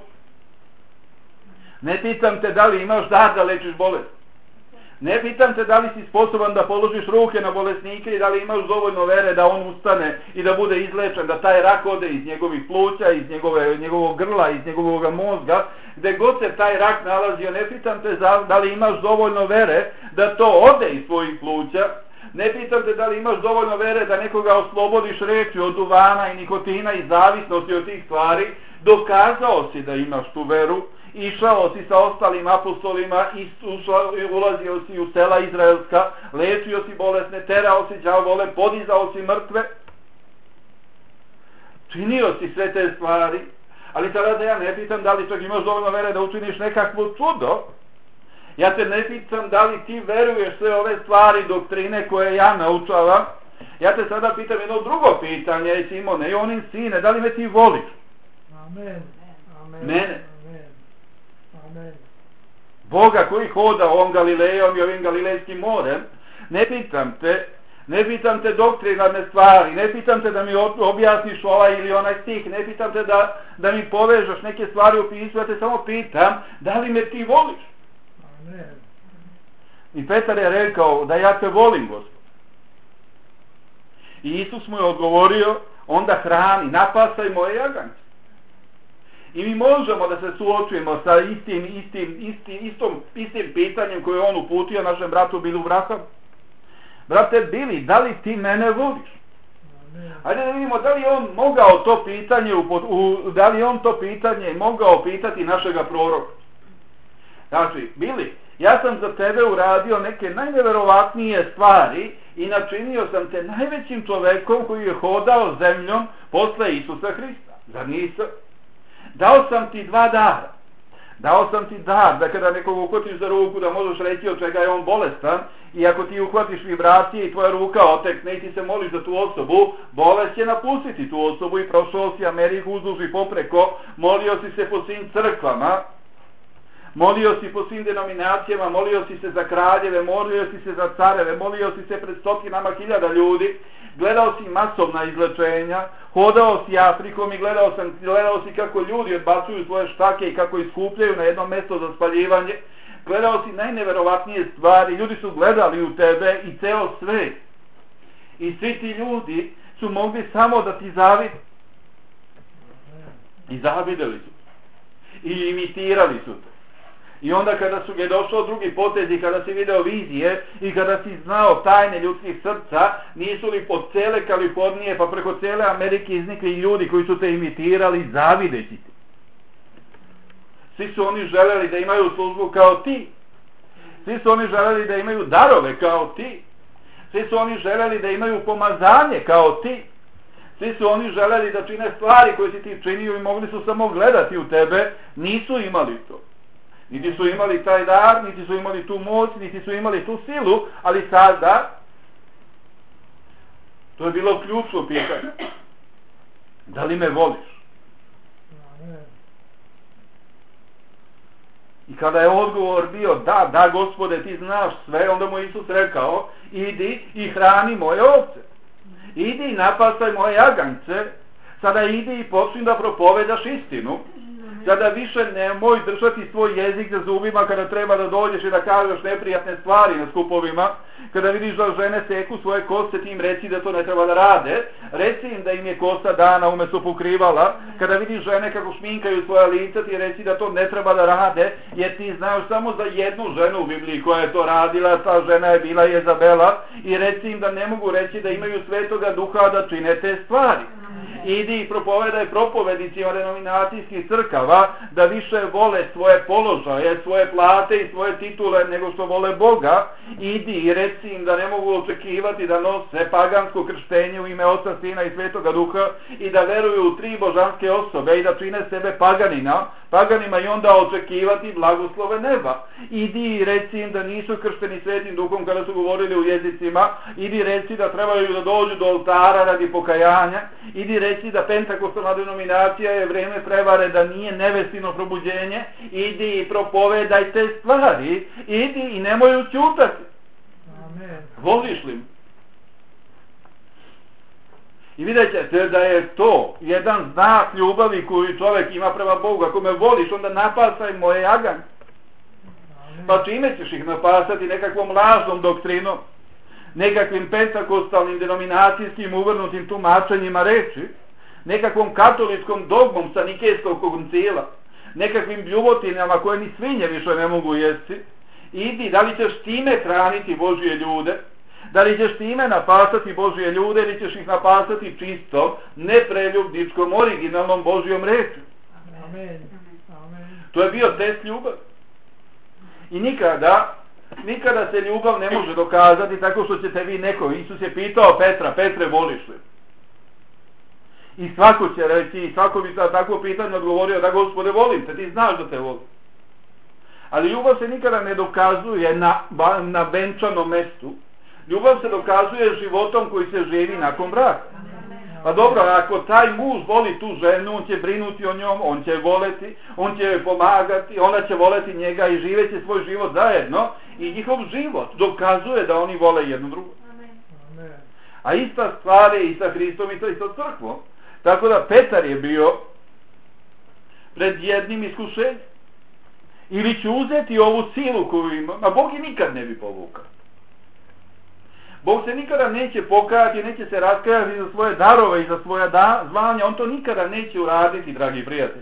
A: Ne pitam te da li imaš dar da lečiš bolest. Ne pitam te da li si sposoban da položiš ruke na bolesnike i da li imaš dovoljno vere da on ustane i da bude izlečen, da taj rak ode iz njegovih pluća, iz njegovog grla, iz njegovog mozga, gdje god se taj rak nalazio. Ne pitam te da li imaš dovoljno vere da to ode iz svojih pluća. Ne pitam te da li imaš dovoljno vere da nekoga oslobodiš reči od duvana i nikotina i zavisnosti od tih stvari. Dokazao si da imaš tu veru. Išao si sa ostalim apostolima, ulazio si u sela izraelska, lečio si bolesne, terao si đavole, podizao si mrtve. Činio si sve te stvari, ali sada da ja ne pitam da li čak imaš dovoljno vere da učiniš nekakvo čudo. Ja te ne pitam da li ti veruješ sve ove stvari, doktrine koje ja naučavam. Ja te sada pitam jedno drugo pitanje, Simone, Jonin sine, da li me ti voliš?
B: Amen. Amen.
A: Mene.
B: Amen.
A: Boga koji hoda ovom Galilejom i ovim Galilejskim morem, ne pitam te doktrinarne stvari, ne pitam te da mi objasniš ovaj ili onaj stih, ne pitam te da mi povežeš neke stvari u pismu, ja te samo pitam da li me ti voliš.
B: Amen.
A: I Petar je rekao da ja te volim, Gospod. I Isus mu je odgovorio, onda hrani, napasaj moje jagance. I mi možemo da se suočujemo sa istim pitanjem koje on uputio našem bratu Bilu Vrahamu. Brate Bili, da li ti mene voliš? Hajde da vidimo da li on mogao to pitanje, da li on to pitanje mogao pitati našega proroka. Znači, Bili, ja sam za tebe uradio neke najneverovatnije stvari i načinio sam te najvećim čovekom koji je hodao zemljom posle Isusa Hrista. Zar nisam? Dao sam ti 2 dara. Dao sam ti dar da kada nekog uhvatiš za ruku da možeš reći od čega je on bolestan i ako ti uhvatiš vibracije i tvoja ruka otekne i ti se moliš za tu osobu, bolest će napustiti tu osobu i prošao si Ameriku uzduž i popreko, molio si se po svim crkvama, molio si po svim denominacijama, molio si se za kraljeve, molio si se za careve, molio si se pred stotinama hiljada ljudi, gledao si masovna izlečenja, hodao si Afrikom i gledao si kako ljudi odbacuju svoje štake i kako iskupljaju na jedno mjesto za spaljivanje. gledao si najneverovatnije stvari, ljudi su gledali u tebe i ceo svet. I svi ti ljudi su mogli samo da ti zavide. I zavideli su. I imitirali su te. I onda kada su je došao drugi potez i kada si video vizije i kada si znao tajne ljudskih srca, nisu li po cele Kalifornije pa preko cele Amerike iznikli ljudi koji su te imitirali zavideći ti. Svi su oni želeli da imaju službu kao ti. Svi su oni želeli da imaju darove kao ti. Svi su oni želeli da imaju pomazanje kao ti. Svi su oni želeli da čine stvari koje si ti činio i mogli su samo gledati u tebe. Nisu imali to. Niti su imali taj dar, niti su imali tu moć, niti su imali tu silu, ali sada to je bilo ključno pitanje. Da li me voliš? I kada je odgovor bio da Gospode, ti znaš sve, onda mu Isus rekao, idi i hrani moje ovce. Idi i napastaj moje jaganjce. Sada idi i počni da propovedaš istinu. Sada više nemoj držati svoj jezik za zubima kada treba da dođeš i da kažeš neprijatne stvari na skupovima. Kada vidiš da žene seku svoje kose, ti im reci da to ne treba da rade. Reci im da im je kosa dana umesto pokrivala. Kada vidiš žene kako šminkaju svoja lica, ti reci da to ne treba da rade, jer ti znaš samo za jednu ženu u Bibliji koja je to radila, ta žena je bila Jezabela, i reci im da ne mogu reći da imaju Svetoga Duha da čine te stvari. Idi i propovedaj propovednicima denominacijskih crkava da više vole svoje položaje, svoje plate i svoje titule nego što vole Boga. Idi i reci im da ne mogu očekivati da nose pagansko krštenje u ime Oca, Sina i Svetoga Duha i da veruju u 3 božanske osobe i da čine sebe paganima i onda očekivati blagoslove neba. Idi i reci im da nisu kršteni Svetim Duhom kada su govorili u jezicima. Idi reci da trebaju da dođu do oltara radi pokajanja. Idi reci da pentakostalna denominacija je vreme prevare, da nije nevestino probuđenje. Idi i propovedaj te stvari. Idi i nemoj ućutati.
B: Amen.
A: Voliš li? I vidjet ćete da je to jedan znak ljubavi koju čovjek ima prema Bogu. Ako me voliš, onda napasaj moje jaganje. Pa čime ćeš ih napasati? Nekakvom lažnom doktrinom, nekakvim pentakostalnim denominacijskim uvrnutim tumačenjima reči, nekakvom katoličkom dogmom sa Nikejskog koncila, nekakvim bljuvotinama koje ni svinje više ne mogu jesti. Idi, da li ćeš time hraniti Božje ljude? Da li ćeš time napasati Božje ljude ili ćeš ih napasati čistom, nepreljubničkom, originalnom Božjom rečju?
B: Amen.
A: To je bio test ljubavi. I nikada se ljubav ne može dokazati tako što ćete vi neko. Isus je pitao Petra, Petre, voliš li? I svako će reći, i svako bi za takvo pitanje odgovorio, da Gospode, volim te, ti znaš da te volim. Ali ljubav se nikada ne dokazuje na venčanom mestu. Ljubav se dokazuje životom koji se živi nakon braka. Pa dobro, ako taj muž voli tu ženu, on će brinuti o njom, on će voleti, on će joj pomagati, ona će voleti njega i živeće svoj život zajedno. I njihov život dokazuje da oni vole jednu drugu. A ista stvar je i sa Hristom i sa crkvom. Tako da Petar je bio pred jednim iskušenjem. Ili će uzeti ovu silu koju ima, a Bog je nikad ne bi povukao. Bog se nikada neće pokajati, neće se raskajati za svoje darove i za svoje zvanja. On to nikada neće uraditi, dragi prijatelji.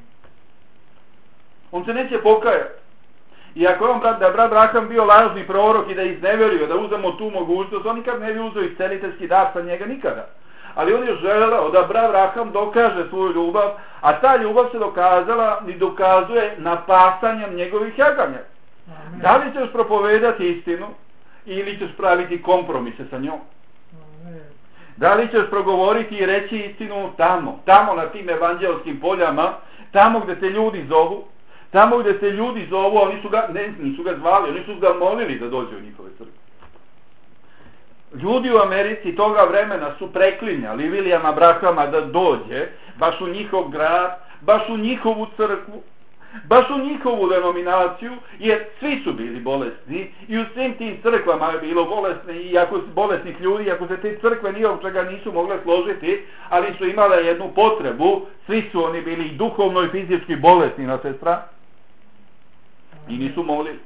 A: On se neće pokajati. I ako je da je brat Braham bio lažni prorok i da je izneverio, da uzemo tu mogućnost, on nikad ne bi uzeo isceliteljski dar sa njega, nikada. Ali on je želeo da brat Braham dokaže svoju ljubav, a ta ljubav se dokazala i dokazuje napasanjem njegovih jaganja. Da li ćeš propovedati istinu ili ćeš praviti kompromise sa njom? Da li ćeš progovoriti i reći istinu tamo na tim evanđelskim poljama, tamo gdje se ljudi zovu, oni nisu ga zvali, oni su ga molili da dođe u njihove crkve. Ljudi u Americi toga vremena su preklinjali Williama Brahama da dođe baš u njihov grad, baš u njihovu crkvu, baš u njihovu denominaciju, jer svi su bili bolesni i u svim tim crkvama je bilo bolesnih ljudi, ako se te crkve ni od čega nisu mogle složiti, ali su imale jednu potrebu, svi su oni bili i duhovno i fizički bolesni na te strane i nisu molili.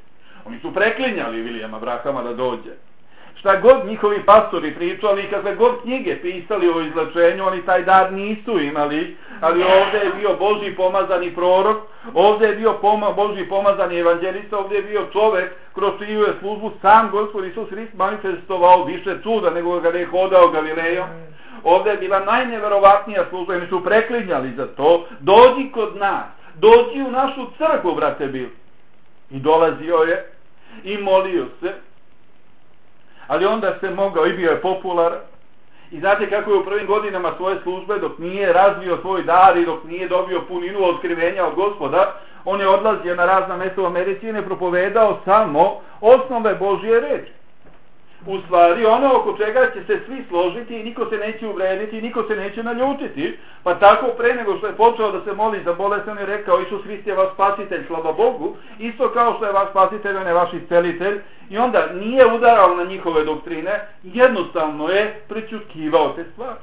A: Oni su preklinjali Vilijama Brahama da dođe. Šta god njihovi pastori pričali, kakve god knjige pisali o izlečenju, oni taj dar nisu imali, ali ovdje je bio Božji pomazani prorok, ovdje je bio Božji pomazani evanđelista, ovdje je bio čovjek kroz čiju je službu sam Gospod Isus Hrist manifestovao više čuda nego kada je hodao Galilejom. Ovdje je bila najneverovatnija služba i mi su preklinjali za to. Dođi kod nas, dođi u našu crkvu, brate Bil. I dolazio je i molio se. Ali onda se mogao i bio je popularan. I znate kako je u prvim godinama svoje službe, dok nije razvio svoj dar i dok nije dobio puninu otkrivenja od Gospoda, on je odlazio na razna mjesta u Americi i ne propovedao samo osnove Božje reči. U stvari ono oko čega će se svi složiti i niko se neće uvrediti i niko se neće naljutiti. Pa tako pre nego što je počeo da se moli za bolest, on je rekao Isus Hrist je vaš spasitelj, slava Bogu, isto kao što je vaš spasitelj, on je vaš iscelitelj. I onda nije udarao na njihove doktrine, jednostavno je prećutkivao te stvari.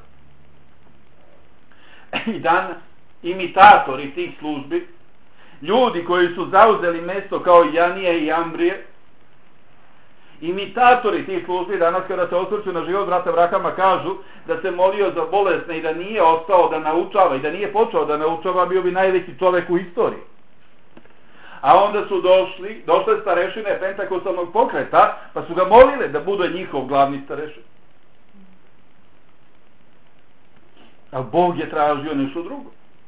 A: I danas imitatori tih službi, ljudi koji su zauzeli mjesto kao Janije i Ambrije, imitatori tih službi danas kada se osvrću na život brata Brahama kažu da se molio za bolesne i da nije ostao da naučava i da nije počeo da naučava, bio bi najveći čovjek u istoriji. A onda su došle starešine pentakostalnog pokreta, pa su ga molile da bude njihov glavni starešin. A Bog je tražio nešto drugo.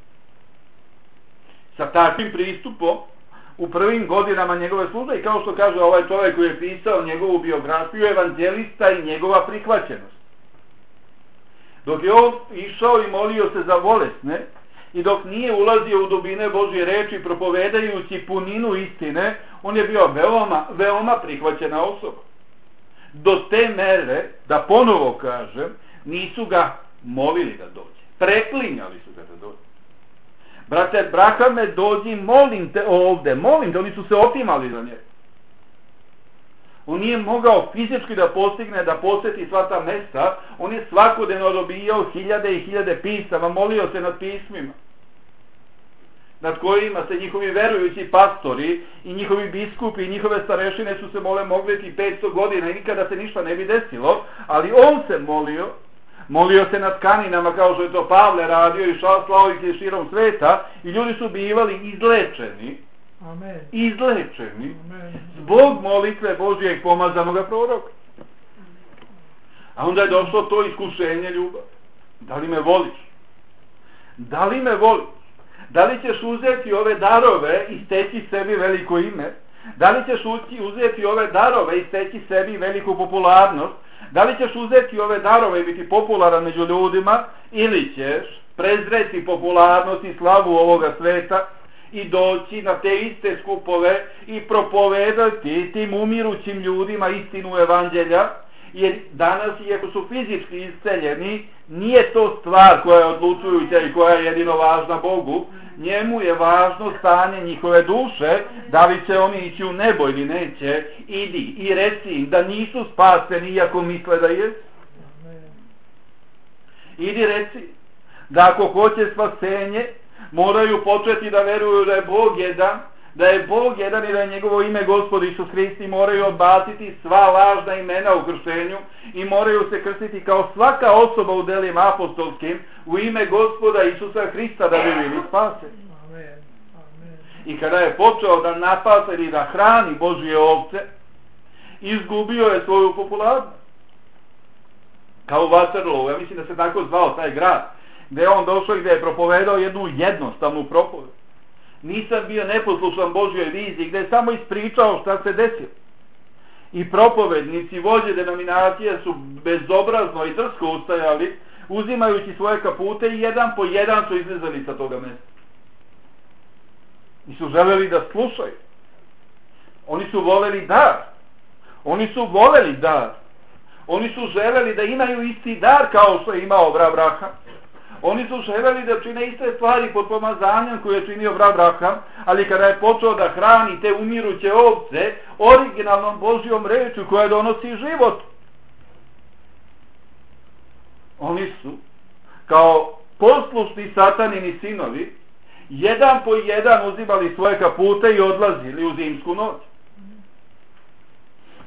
A: Sa takvim pristupom u prvim godinama njegove službe i kao što kaže ovaj čovjek koji je pisao njegovu biografiju, evanđelista i njegova prihvaćenost. Dok je on išao i molio se za bolesne i dok nije ulazio u dubine Božje reči propovedajući puninu istine, on je bio veoma prihvaćena osoba. Do te mere, da ponovo kažem, nisu ga molili da dođe. Preklinjali su ga da dođe. Brate Brahame, dođi, molim te ovdje, molim te, oni su se otimali za njega. On nije mogao fizički da postigne, da posjeti sva ta mesta, on je svakodnevno dobijao hiljade i hiljade pisama, molio se nad pismima, nad kojima se njihovi verujući pastori i njihovi biskupi i njihove starešine su se moliti 500 godina i nikada se ništa ne bi desilo, ali on se molio se nad tkaninama kao što je to Pavle radio i slao ih širom sveta i ljudi su bivali izlečeni.
B: Amen.
A: Izlečeni.
B: Amen.
A: Zbog molitve Božijeg pomazanoga proroka. A onda je došlo to iskušenje ljubav. Da li me voliš? Da li me voliš? Da li ćeš uzeti ove darove i steći sebi veliko ime? Da li ćeš uzeti ove darove i steći sebi veliku popularnost? Da li ćeš uzeti ove darove i biti popularan među ljudima ili ćeš prezreti popularnost i slavu ovoga sveta i doći na te iste skupove i propovedati tim umirućim ljudima istinu evanđelja, jer danas, iako su fizički isceljeni, nije to stvar koja je odlučujuća i koja je jedino važna Bogu. Njemu je važno stanje njihove duše, da li će oni ići u nebo ili neće. Idi i reci im da nisu spaseni iako misle da jesu. Idi reci da ako hoće spasenje moraju početi da veruju da je Bog jedan, da je Bog jedan i da je njegovo ime Gospod Isus Hrist i moraju odbaciti sva lažna imena u krštenju i moraju se krstiti kao svaka osoba u delima apostolskim u ime Gospoda Isusa Hrista da bi bili spaseni. I kada je počeo da napasa ili da hrani Božje ovce, izgubio je svoju popularnost. Kao Waterloo, ja mislim da se tako zvao taj grad, gdje je on došao i gdje je propovedao jednu jednostavnu propoved. Nisam bio neposlušan Božjoj viziji, gdje je samo ispričao šta se desilo. I propovednici, vođe denominacije su bezobrazno i drsko ustajali, uzimajući svoje kapute i jedan po jedan su izlizali sa toga mjesta. I su želeli da slušaju. Oni su voleli dar. Oni su voleli dar. Oni su želeli da imaju isti dar kao što je imao Braham. Oni su želeli da čine iste stvari pod pomazanjem koje je činio Braham, ali kada je počeo da hrani te umiruće ovce originalnom Božjom rečju koja donosi život, oni su kao poslušni satanini sinovi jedan po jedan uzimali svoje kapute i odlazili u zimsku noć.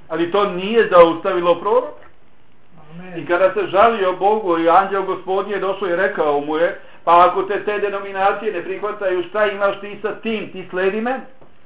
A: Ali to nije zaustavilo proroka.
B: Amen.
A: I kada se žalio Bogu i anđeo Gospodnji je došao i rekao mu je, pa ako te denominacije ne prihvataju, šta imaš ti sa tim, ti sledi mene.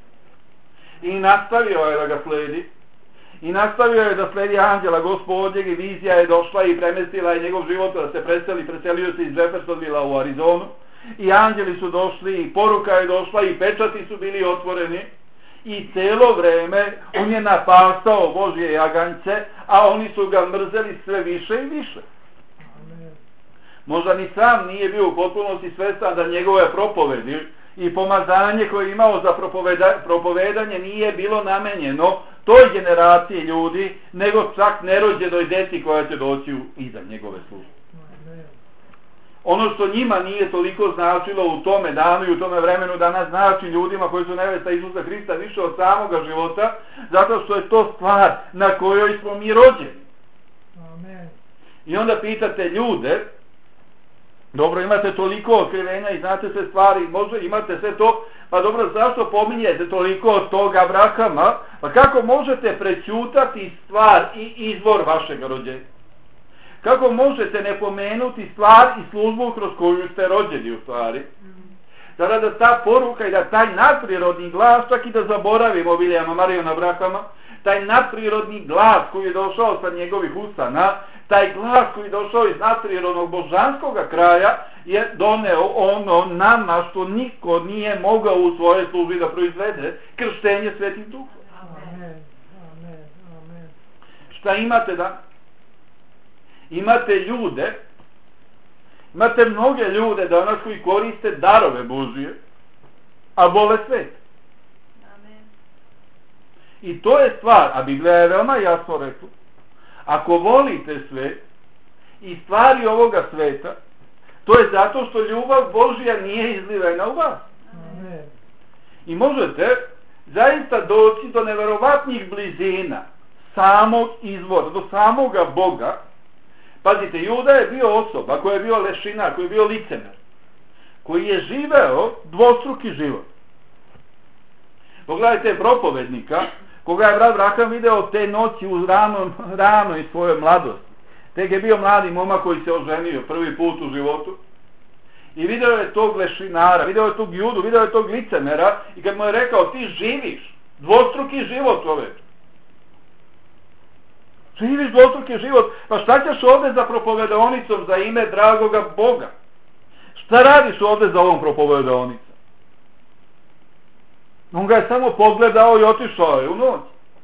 A: I nastavio je da ga sledi. I nastavio je da sledi anđela Gospodnjeg i vizija je došla i premestila je njegov život da se preselio se iz Jeffersonvilla u Arizonu. I anđeli su došli i poruka je došla i pečati su bili otvoreni. I cijelo vreme on je napastao Božje jaganjce, a oni su ga mrzeli sve više i više.
B: Amen.
A: Možda ni sam nije bio u potpunosti svestan da njegove propovedi i pomazanje koje je imao za propovedanje nije bilo namenjeno toj generaciji ljudi, nego čak nerođenoj deci koja će doći iza njegove službe.
B: Amen.
A: Ono što njima nije toliko značilo u tome danu i u tome vremenu, danas znači ljudima koji su nevesta Isusa Hrista više od samoga života, zato što je to stvar na kojoj smo mi rođeni.
B: Amen.
A: I onda pitate ljude, dobro, imate toliko otkrivenja i znate sve stvari, možda imate sve to, pa dobro, zašto pominjete toliko od toga Abrahama? Pa kako možete prećutati stvar i izvor vašeg rođenja? Kako možete ne pomenuti stvar i službu kroz koju ste rođeni u stvari? Sada da ta poruka i da taj nadprirodni glas, čak i da zaboravimo Vilijama Marijana Abrahama, taj nadprirodni glas koji je došao sa njegovih usana, taj glas koji je došao iz nadprirodnog božanskog kraja, je doneo ono nama što niko nije mogao u svojoj službi da proizvede, krštenje Svetim Duhom.
B: Amen. Amen. Amen.
A: Šta imate da? Imate ljude, imate mnoge ljude danas koji koriste darove Božije, a vole svet.
C: Amen.
A: I to je stvar, a Biblija je veoma jasno rekla, ako volite svet i stvari ovoga sveta, to je zato što ljubav Božija nije izlivena u vas.
B: Amen.
A: I možete zaista doći do neverovatnih blizina samog izvora, do samoga Boga. Pazite, Juda je bio osoba koji je bio lešina, koji je bio licemer, koji je živeo dvostruki život. Pogledajte propovednika, koga je brat Braham video te noći uz rano i svojoj mladosti. Tek je bio mladi momak koji se oženio prvi put u životu. I video je tog lešinara, video je tog Judu, video je tog licemera i kad mu je rekao ti živiš dvostruki život čoveče. Živiš dvostruki život, pa šta ćeš ovdje za propovedaonicom za ime dragoga Boga? Šta radiš ovdje za ovom propovedaonicom? On ga je samo pogledao i otišao je u noć.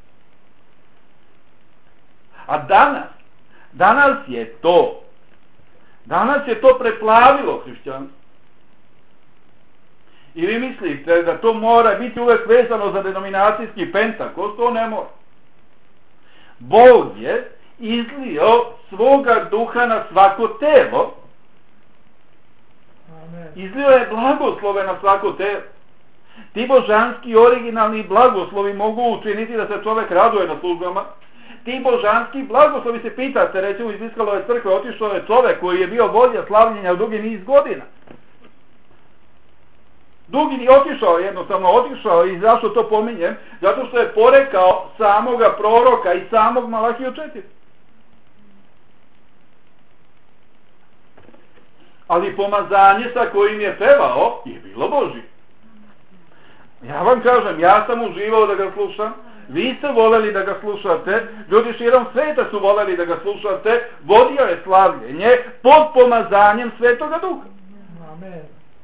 A: A danas je to preplavilo hrišćanstvo. I vi mislite da to mora biti uvek vezano za denominacijski pentakost, to ne mora. Bog je izlio svoga duha na svako telo.
B: Amen.
A: Izlio je blagoslove na svako telo. Ti božanski originalni blagoslovi mogu učiniti da se čovjek raduje na službama. Ti božanski blagoslovi, se pitate, recimo iz Iskalove crkve otišao je čovjek koji je bio vođa slavljenja u dugi niz godina. Jednostavno otišao i zašto to pominjem? Zato što je porekao samoga proroka i samog Malahiju 4. Ali pomazanje sa kojim je pevao je bilo Božje. Ja vam kažem, ja sam uživao da ga slušam, vi ste voleli da ga slušate, ljudi širom sveta su voleli da ga slušate, vodio je slavljenje pod pomazanjem Svetoga Duha.
B: Amen.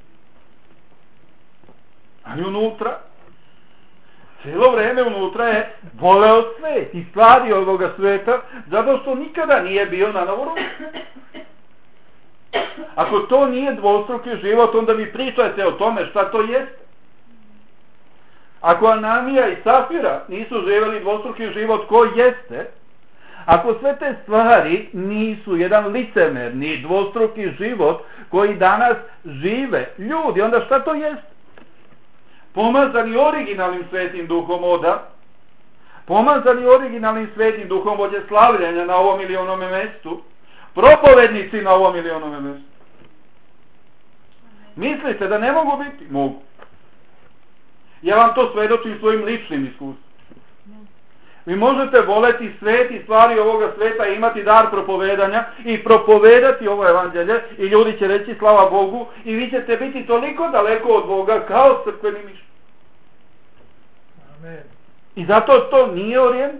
A: Ali unutra, cijelo vreme unutra je voleo svet i stvari ovoga sveta, zato što nikada nije bio na novoru. Ako to nije dvostruki život, onda mi pričajte o tome šta to jeste. Ako Ananija i Safira nisu živjeli dvostruki život, ko jeste? Ako sve te stvari nisu jedan licemerni dvostruki život koji danas žive ljudi, onda šta to jeste? Pomazani originalnim Svetim Duhom oda, pomazani originalnim Svetim Duhom vođe slavljenja na ovom ili onome mestu, propovednici na ovom ili onome mestu. Mislite da ne mogu biti? Mogu. Ja vam to svedočim svojim ličnim iskustvom. Vi možete voleti svet i stvari ovoga sveta i imati dar propovedanja i propovedati ovo evanđelje i ljudi će reći slava Bogu i vi ćete biti toliko daleko od Boga kao crkveni miš.
B: Amen.
A: I zato to nije orijent.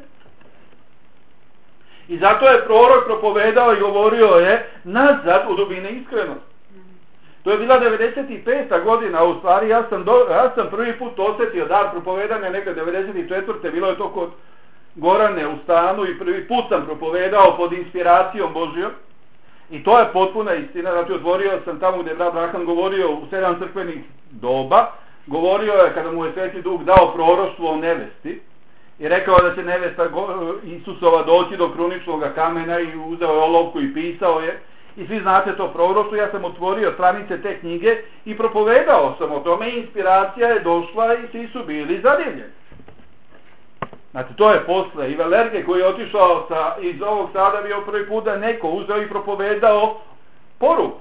A: I zato je prorok propovedao i govorio je nazad u dubine iskrenosti. To je bila 95. godina, u stvari ja sam prvi put osjetio dar propovedanja neka 94. Bilo je to kod Gorane u stanu i prvi put sam propovedao pod inspiracijom Božjom. I to je potpuna istina, znači otvorio sam tamo gdje je brat Braham govorio u 7 crkvenih doba, govorio je kada mu je Sveti Duh dao proroštvo o nevesti i rekao da će nevesta Isusova doći do kruničnog kamena i uzeo je olovku i pisao je. I svi znate to proroštvo, ja sam otvorio stranice te knjige i propovedao sam o tome i inspiracija je došla i svi su bili zadivljeni. Znači to je posle i Velerge koji je otišao iz ovog sada bio prvi put da neko uzeo i propovedao poruku.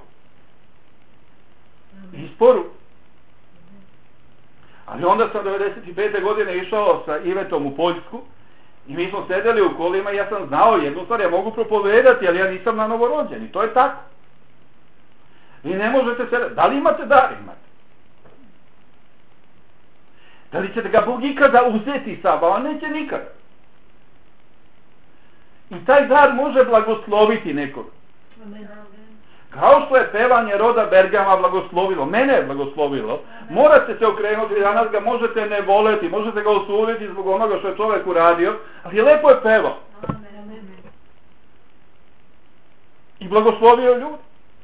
A: Isporu. Ali onda sam 95. godine išao sa Ivetom u Poljsku i mi smo sedeli u kolima i ja sam znao jednu stvar, ja mogu propovedati, ali ja nisam na novorođen i to je tako. Vi ne možete sedeti. Da li imate dar? Imate. Da li ćete ga Bog ikada uzeti sa vama? Neće nikada. I taj dar može blagosloviti nekog. Kao što je pevanje roda Bergama blagoslovilo, mene je blagoslovilo, morate se okrenuti, danas ga možete ne voleti, možete ga osuditi zbog onoga što je čovjek uradio, ali lepo je pevao. I blagoslovio ljudi.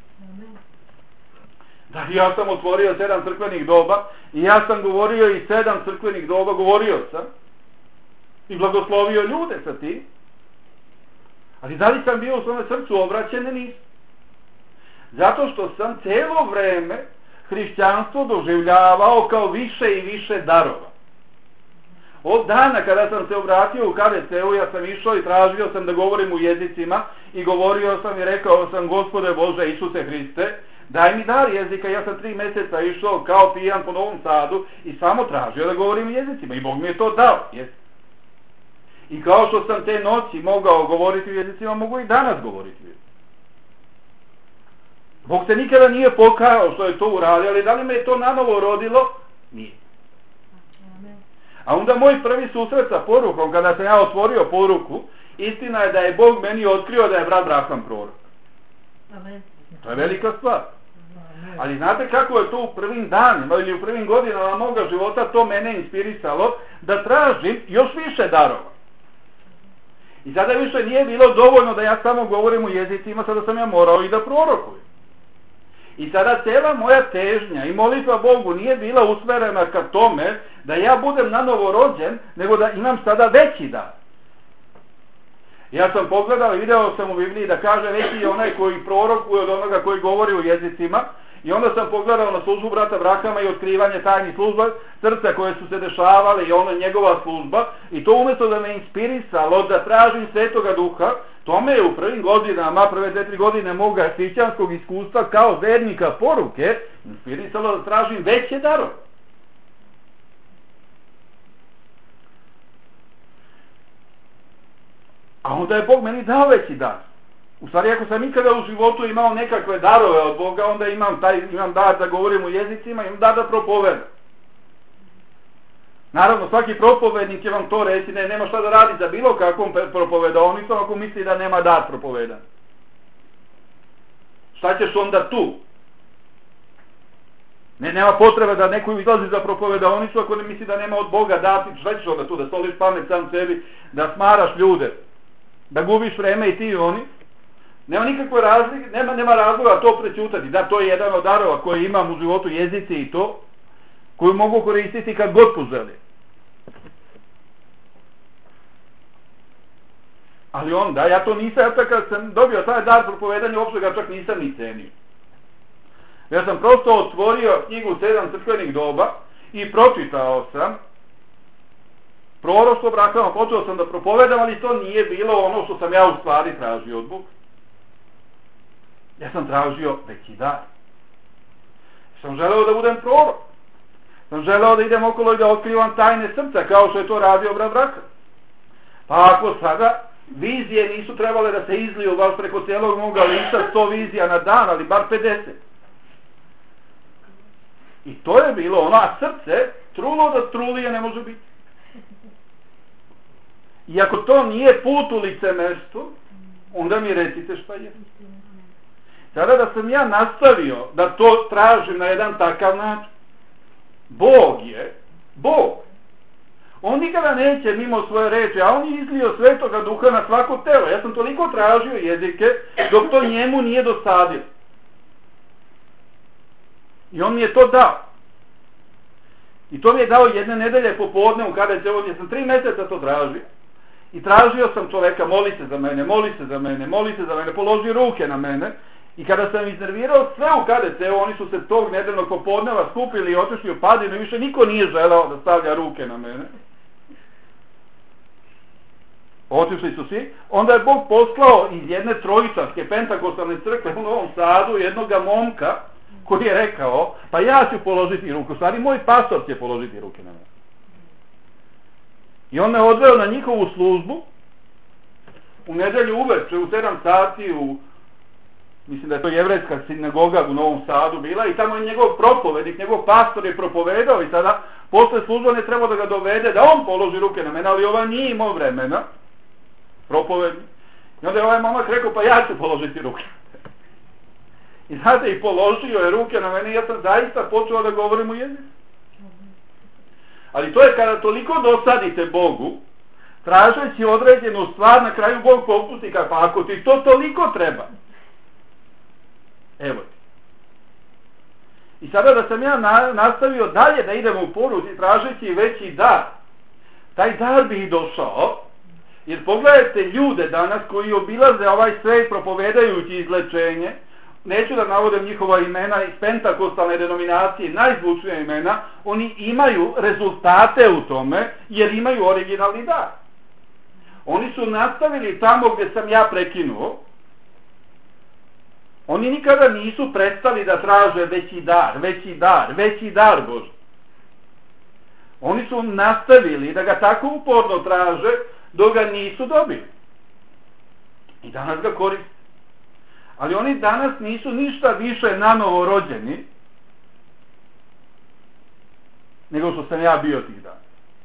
A: Da, ja sam otvorio 7 crkvenih doba i ja sam govorio i 7 crkvenih doba, govorio sam i blagoslovio ljude sa tim. Ali da li sam bio u svome srcu obraćen? Nisam. Zato što sam cijelo vreme hrišćanstvo doživljavao kao više i više darova. Od dana kada sam se obratio u KDC-u, ja sam išao i tražio sam da govorim u jezicima i govorio sam i rekao sam: Gospode Bože Isuse Hriste, daj mi dar jezika. Ja sam 3 mjeseca išao kao pijan po Novom Sadu i samo tražio da govorim u jezicima i Bog mi je to dao. I kao što sam te noći mogao govoriti u jezicima, mogu i danas govoriti u jezicima. Bog se nikada nije pokajao što je to uradio, ali da li me je to nanovo rodilo? Nije. A onda moj prvi susret sa porukom, kada sam ja otvorio poruku, istina je da je Bog meni otkrio da je brat Braham prorok. To je velika stvar. Ali znate kako je to u prvim danima ili u prvim godinama moga života, to mene inspirisalo da tražim još više darova. I sada više nije bilo dovoljno da ja samo govorim u jezicima, sada sam ja morao i da prorokujem. I sada cijela moja težnja i molitva Bogu nije bila usmerena ka tome da ja budem nanovo rođen, nego da imam sada veći dar. Ja sam pogledao i video sam u Bibliji da kaže veći je onaj koji prorokuje od onoga koji govori u jezicima. I onda sam pogledao na službu brata Brahama i otkrivanje tajnih služba srca koje su se dešavale i ono njegova služba. I to umjesto da me inspirisalo da tražim Svetoga Duha, to me je u prvim godinama, prve 4 godine moga hrišćanskog iskustva kao vernika poruke inspirisalo da tražim veće darove. A onda je Bog meni dao veći dar. U stvari, ako sam ikada u životu imao nekakve darove od Boga, onda imam dar da govorim u jezicima, imam dar da propovedam. Naravno, svaki propovednik će vam to reći, nema šta da radi za bilo kakvom propovedaonicom ako misli da nema dar propovedanja. Šta ćeš onda tu? Nema potrebe da neko izlazi za propovedaonicu ako ne misli da nema od Boga dati. Šta ćeš onda tu? Da stoliš pamet sam sebi, da smaraš ljude, da gubiš vreme i ti i oni? Nema nikakve razlike, nema razloga to prećutati. Da, to je jedan od darova koji imam u životu, jezici i to, koju mogu koristiti kad god poželim. Ali onda, ja to nisam, ja kad sam dobio taj dar propovedanja, uopšte ga čak nisam ni cenio. Ja sam prosto otvorio knjigu 7 crkvenih doba i pročitao sam proroštvo Brahama, počeo sam da propovedam, ali to nije bilo ono što sam ja u stvari tražio od Boga. Ja sam tražio veći dar. Sam želeo da budem prorok. Sam želeo da idem okolo i da otkrivam tajne srca, kao što je to radio brat Braham. Pa ako sada vizije nisu trebale da se izliju baš preko cijelog moga lista 100 vizija na dan, ali bar 50. I to je bilo ono, a srce trulo da trulije ne može biti. I ako to nije put u licemerstvo, onda mi recite šta je. Sada da sam ja nastavio da to tražim na jedan takav način, Bog je Bog. On nikada neće mimo svoje reči, a on je izlio Svetoga Duha na svako telo. Ja sam toliko tražio jezike dok to njemu nije dosadilo. I on mi je to dao. I to mi je dao jedne nedelje popodne u kada će ovdje. Sam 3 mjeseca to tražio. I tražio sam čoveka, moli se za mene, moli se za mene, moli se za mene, položi ruke na mene. I kada sam iznervirao sve u KDC-u, oni su se tog nedeljnog popodneva skupili i otišli u Padinu i više niko nije želao da stavlja ruke na mene. Otišli su svi. Onda je Bog poslao iz jedne trojičarske pentakostalne crkve u Novom Sadu jednoga momka koji je rekao, pa ja ću položiti ruku, stvari moj pastor će položiti ruke na mene. I on me odveo na njihovu službu u nedelju uveče u 7 sati mislim da je to jevrejska sinagoga u Novom Sadu bila i tamo je njegov propovednik, njegov pastor je propovedao i sada posle službe ne treba da ga dovede da on položi ruke na mene, ali ovaj nije imao vremena, propovednik. I onda je ovaj momak rekao, pa ja ću položiti ruke. I sada i položio je ruke na mene i ja sam zaista počeo da govorim u jeziku. Ali to je kada toliko dosadite Bogu, tražeći određenu stvar, na kraju Bog popusti, pa ako ti to toliko treba, evo ti. I sada da sam ja nastavio dalje da idem u poruci tražeći veći dar, taj dar bi i došao, jer pogledajte ljude danas koji obilaze ovaj svet propovedajući izlečenje, neću da navodim njihova imena iz pentakostalne denominacije, najzvučnija imena, oni imaju rezultate u tome jer imaju originalni dar. Oni su nastavili tamo gdje sam ja prekinuo. Oni nikada nisu prestali da traže veći dar, veći dar, veći dar Bože. Oni su nastavili da ga tako uporno traže dok ga nisu dobili. I danas ga koriste. Ali oni danas nisu ništa više nanovo rođeni nego što sam ja bio tih dana.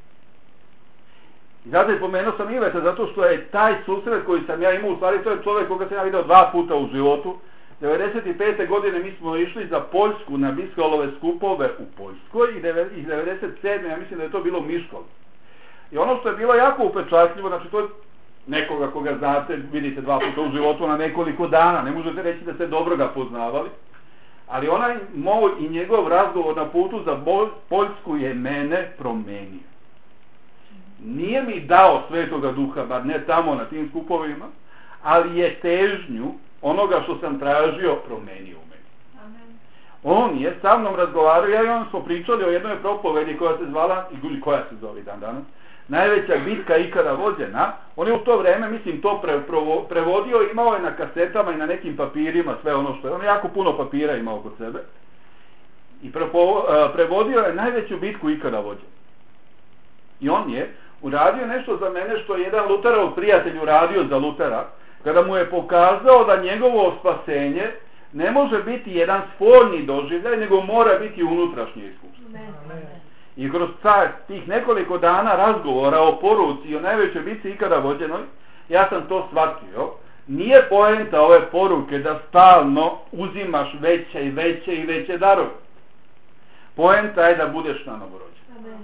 A: I zato je pomenuo sam Iveta zato što je taj susret koji sam ja imao, u stvari to je čovjek koga sam ja vidio 2 puta u životu. 95. godine mi smo išli za Poljsku na Biskolove skupove u Poljskoj i 97. ja mislim da je to bilo Miškol. I ono što je bilo jako upečatljivo, znači to je nekoga koga znate, vidite 2 puta u životu na nekoliko dana, ne možete reći da ste dobro ga poznavali, ali onaj moj i njegov razgovor na putu za Poljsku je mene promenio. Nije mi dao Svetoga Duha, bar ne tamo na tim skupovima, ali je težnju onoga što sam tražio promenio u meni. Amen. On je sa mnom razgovarao, ja i on smo pričali o jednoj propovedi koja se zvala, i koja se zove dan danas, najveća bitka ikada vođena. On je u to vreme, mislim, to prevodio, imao je na kasetama i na nekim papirima sve ono što je. On je jako puno papira imao kod sebe. I prevodio je najveću bitku ikada vođena. I on je uradio nešto za mene što je jedan Luterov prijatelj uradio za Lutera, kada mu je pokazao da njegovo spasenje ne može biti jedan spoljni doživljaj, nego mora biti unutrašnje iskustvo. I kroz tih nekoliko dana razgovora o poruci i o najvećoj bitci ikada vođenoj, ja sam to shvatio. Nije poenta ove poruke da stalno uzimaš veće i veće i veće darove. Poenta je da budeš na novorođen.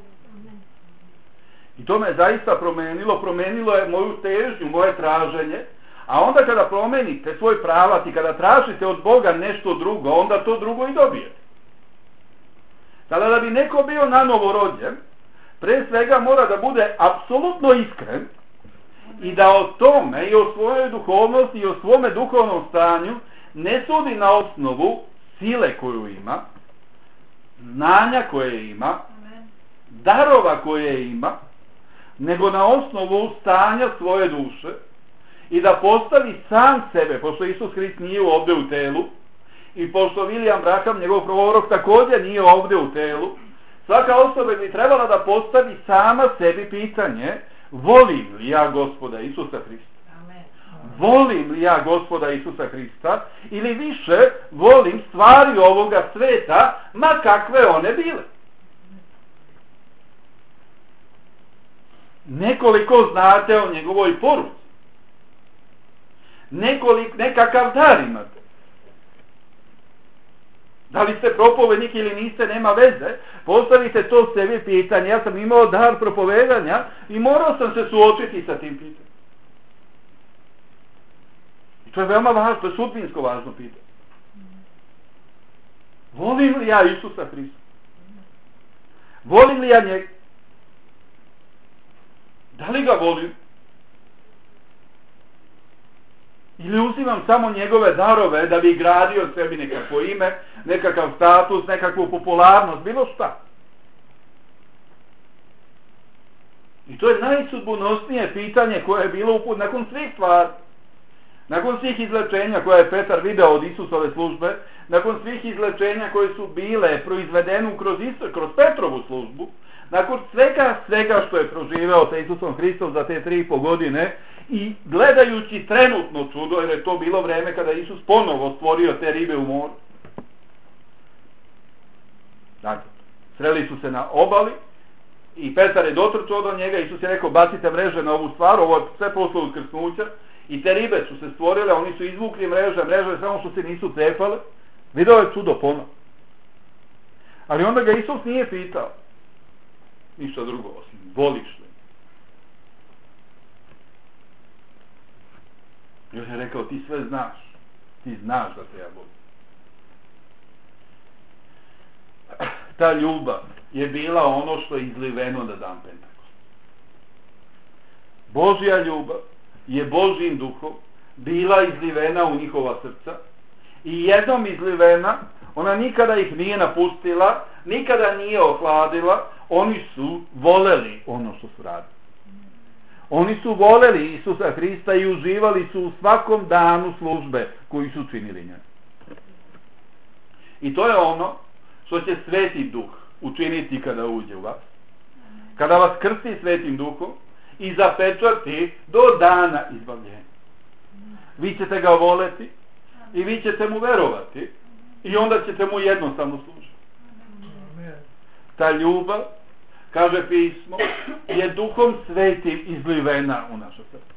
A: I to me zaista promenilo je moju težnju, moje traženje, a onda kada promenite svoj pravac i kada tražite od Boga nešto drugo, onda to drugo i dobijete. Sada da bi neko bio nanovo rođen, pre svega mora da bude apsolutno iskren i da o tome i o svojoj duhovnosti i o svome duhovnom stanju ne sudi na osnovu sile koju ima, znanja koje ima, darova koje ima, nego na osnovu stanja svoje duše i da postavi sam sebe, pošto Isus Hrist nije ovdje u telu, i pošto William Branham, njegov prvorok, također nije ovdje u telu, svaka osoba bi trebala da postavi sama sebi pitanje volim li ja Gospoda Isusa Hrista? Volim li ja Gospoda Isusa Hrista ili više volim stvari ovoga sveta, ma kakve one bile? Nekoliko znate o njegovoj poruci. Nekakav dar imate. Da li ste propovednik ili niste, nema veze. Postavite to sebi pitanje. Ja sam imao dar propovedanja i morao sam se suočiti sa tim pitanjem. I to je veoma važno, to je sudbinsko važno pitanje. Volim li ja Isusa Hrista? Volim li ja njega? Da li ga volim? Ili uzimam samo njegove darove da bi gradio sebi nekakvo ime, nekakav status, nekakvu popularnost, bilo šta. I to je najsudbonosnije pitanje koje je bilo nakon svih stvari. Nakon svih izlečenja koje je Petar video od Isusove službe, nakon svih izlečenja koje su bile proizvedene kroz Petrovu službu, nakon svega što je proživeo sa Isusom Hristom za te 3,5 godine i gledajući trenutno čudo, jer je to bilo vreme kada Isus ponovo stvorio te ribe u moru. Dakle, sreli su se na obali i Petar je dotrčao do njega, Isus je rekao bacite mreže na ovu stvar, ovo je sve posle uskrsnuća i te ribe su se stvorile, oni su izvukli mreže samo što se nisu cepale, video je čudo ponovo. Ali onda ga Isus nije pitao ništa drugo osim voliš li? Još je rekao ti sve znaš, ti znaš da te ja volim. Ta ljubav je bila ono što je izliveno na dan Pentekosta. Božja ljubav je Božjim duhom bila izlivena u njihova srca i jednom izlivena, ona nikada ih nije napustila, nikada nije ohladila, oni su voleli ono što su radili. Oni su voleli Isusa Hrista i uživali su u svakom danu službe koju su činili njemu. I to je ono što će Sveti Duh učiniti kada uđe u vas. Kada vas krsti Svetim Duhom i zapečati do dana izbavljenja. Vi ćete ga voleti i vi ćete mu verovati i onda ćete mu jednostavno služiti. Ta ljubav, kaže pismo, je Duhom Svetim izlivena u naše srce.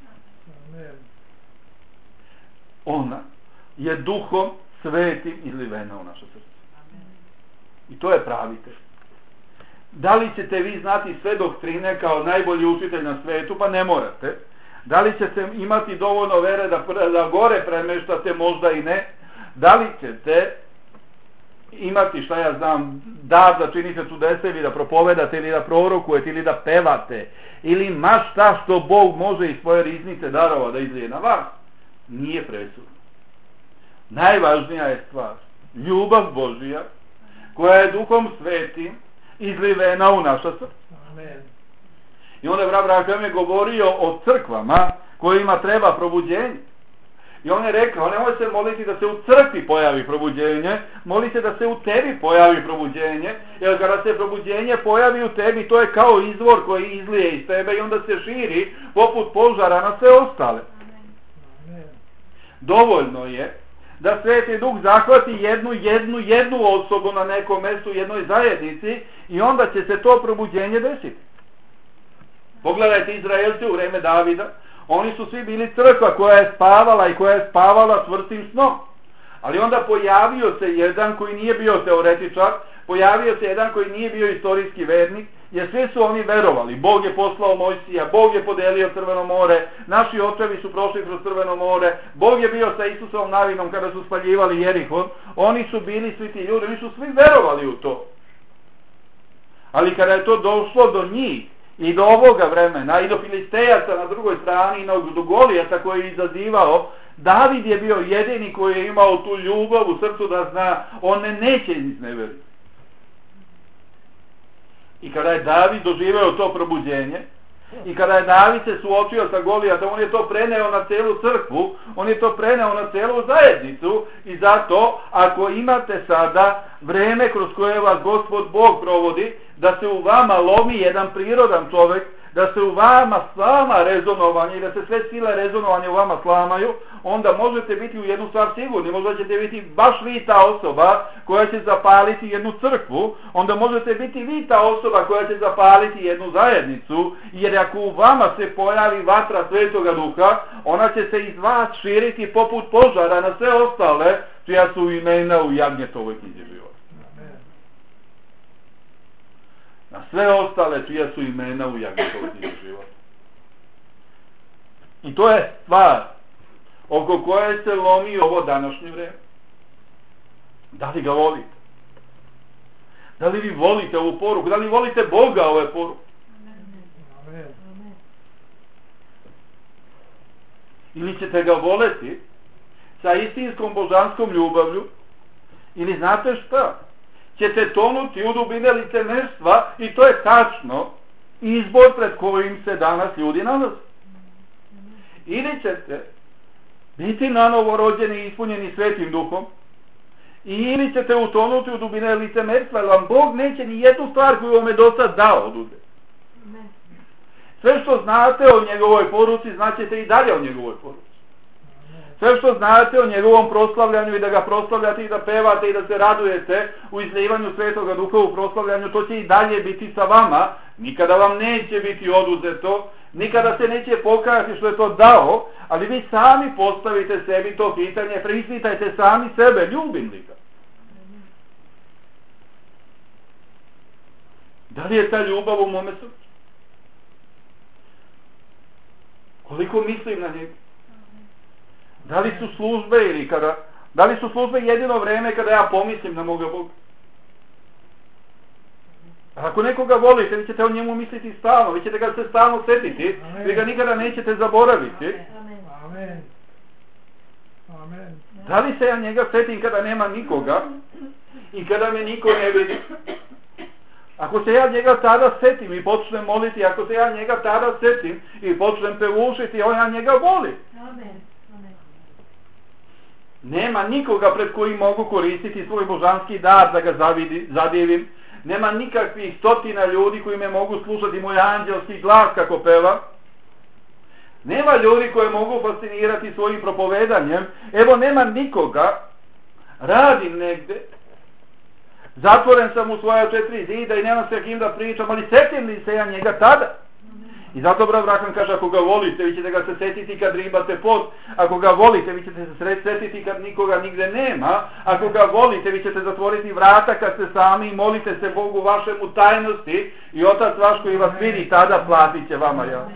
A: Ona je Duhom Svetim izlivena u naše srce. I to je pravi test. Da li ćete vi znati sve doktrine kao najbolji učitelj na svetu? Pa ne morate. Da li ćete imati dovoljno vere da gore premeštate? Možda i ne. Da li ćete imati, šta ja znam, dar da činite čudesa ili da propovedate ili da prorokujete ili da pevate ili ma šta što Bog može iz svoje riznice darova da izlije na vas? Nije presudno. Najvažnija je stvar ljubav Božija koja je Duhom Svetim izlivena u naša srca.
B: Amen.
A: I onda brat Branham je govorio o crkvama kojima treba probuđenje. I on je rekao, nemoj se moliti da se u crkvi pojavi probuđenje, moli se da se u tebi pojavi probuđenje, jer kada se probuđenje pojavi u tebi, to je kao izvor koji izlije iz tebe i onda se širi poput požara na sve ostale.
B: Amen.
A: Dovoljno je da Sveti Duh zahvati jednu osobu na nekom mjestu, jednoj zajednici i onda će se to probuđenje desiti. Pogledajte Izraelce u vreme Davida, oni su svi bili crkva koja je spavala i koja je spavala čvrstim snom. Ali onda pojavio se jedan koji nije bio teoretičar, pojavio se jedan koji nije bio istorijski vernik, jer svi su oni verovali. Bog je poslao Mojsija, Bog je podelio Crveno more, naši očevi su prošli kroz Crveno more, Bog je bio sa Isusovom navinom kada su spaljivali Jerihon, oni su bili svi ti ljudi, oni su svi verovali u to. Ali kada je to došlo do njih i do ovoga vremena i do Filistejaca na drugoj strani i do Golijata koji je izazivao, David je bio jedini koji je imao tu ljubav u srcu da zna, on neće izneveriti. I kada je David doživeo to probuđenje i kada je David se suočio sa Golijatom, on je to preneo na celu crkvu, on je to preneo na celu zajednicu i zato ako imate sada vreme kroz koje vas Gospod Bog provodi, da se u vama lomi jedan prirodan čovjek, da se u vama slama rezonovanje i da se sve sile rezonovanja u vama slamaju, onda možete biti u jednu stvar sigurni. Možda ćete biti baš vi ta osoba koja će zapaliti jednu crkvu, onda možete biti vi ta osoba koja će zapaliti jednu zajednicu, jer ako u vama se pojavi vatra Svetoga Duha, ona će se iz vas širiti poput požara na sve ostale čija su imena u Jagnjetovoj knjizi života. Na sve ostale čija su imena u Jagnjetovoj knjizi života. I to je stvar oko koje se lomi ovo današnje vrijeme. Da li ga volite? Da li vi volite ovu poruku? Da li volite Boga ove poruke?
B: Amen.
A: Ili ćete ga voleti sa istinskom božanskom ljubavlju, ili znate šta? Ćete tonuti u dubine licemerstva i to je tačno izbor pred kojim se danas ljudi nalaze. Ili ćete biti nanovo rođeni i ispunjeni Svetim Duhom, ili ćete utonuti u dubine licemerstva, jer vam Bog neće ni jednu stvar koju vam je do sad dao oduzeti. Sve što znate o njegovoj poruci, znaćete i dalje o njegovoj poruci. Sve što znate o njegovom proslavljanju i da ga proslavljate i da pevate i da se radujete u izlivanju Svetoga Duha u proslavljanju, to će i dalje biti sa vama. Nikada vam neće biti oduzeto, nikada se neće pokajati što je to dao, ali vi sami postavite sebi to pitanje, preispitajte sami sebe, ljubim li ga? Da li je ta ljubav u mome srcu? Koliko mislim na njega? Da li su službe ili da li su službe jedino vreme kada ja pomislim na moga Boga? Ako nekoga volite, vi ćete o njemu misliti stalno, vi ćete ga se stalno setiti, vi ga nikada nećete zaboraviti.
B: Amen. Amen.
A: Da li se ja njega setim kada nema nikoga i kada me niko ne vidi? Ako se ja njega tada setim i počnem moliti, ako se ja njega tada setim i počnem pevušiti, ja njega volim.
C: Amen.
A: Nema nikoga pred kojim mogu koristiti svoj božanski dar da ga zadivim. Nema nikakvih stotina ljudi koji me mogu slušati moj anđelski glas kako peva. Nema ljudi koje mogu fascinirati svojim propovedanjem. Evo, nema nikoga. Radim negde. Zatvoren sam u svoja 4 zida i nemam se kim da pričam, ali setim li se ja njega tada? I zato brat Vraham kaže, ako ga volite, vi ćete ga se setiti kad ribate pod. Ako ga volite, vi ćete se setiti kad nikoga nigde nema. Ako ga volite, vi ćete zatvoriti vrata kad ste sami i molite se Bogu vašem u tajnosti i Otac vaš koji vas vidi, tada platit će vama. Ja.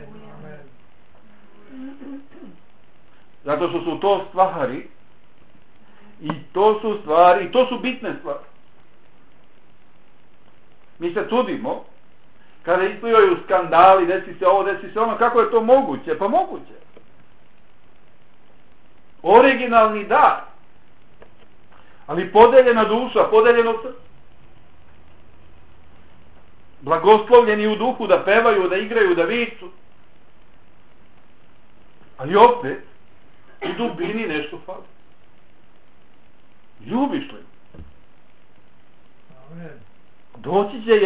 A: Zato što su to stvari i to su bitne stvari. Mi se čudimo kada isplivaju skandali, desi se ovo, desi se ono, kako je to moguće? Pa moguće. Originalni dar. Ali podeljena duša, podeljeno srce. Blagoslovljeni u duhu da pevaju, da igraju, da viču. Ali opet, u dubini nešto fali. Ljubiš li?
B: Amen.
A: Doći će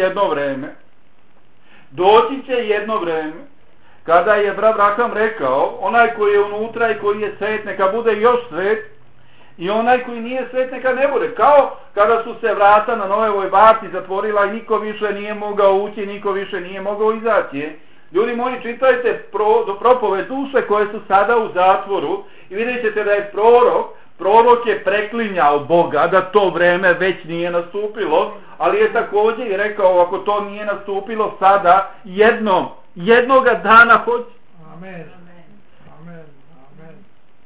A: jedno vreme kada je brat Vraham rekao, onaj koji je unutra i koji je svet, neka bude još svet, i onaj koji nije svet, neka ne bude. Kao kada su se vrata na Noevoj Barci zatvorila i niko više nije mogao ući, niko više nije mogao izaći. Ljudi moji, čitajte propoved duše koje su sada u zatvoru i vidjet ćete da je prorok je preklinjao Boga da to vreme već nije nastupilo, ali je također i rekao, ako to nije nastupilo sada, jednoga dana hoće.
B: Amen. Amen. Amen.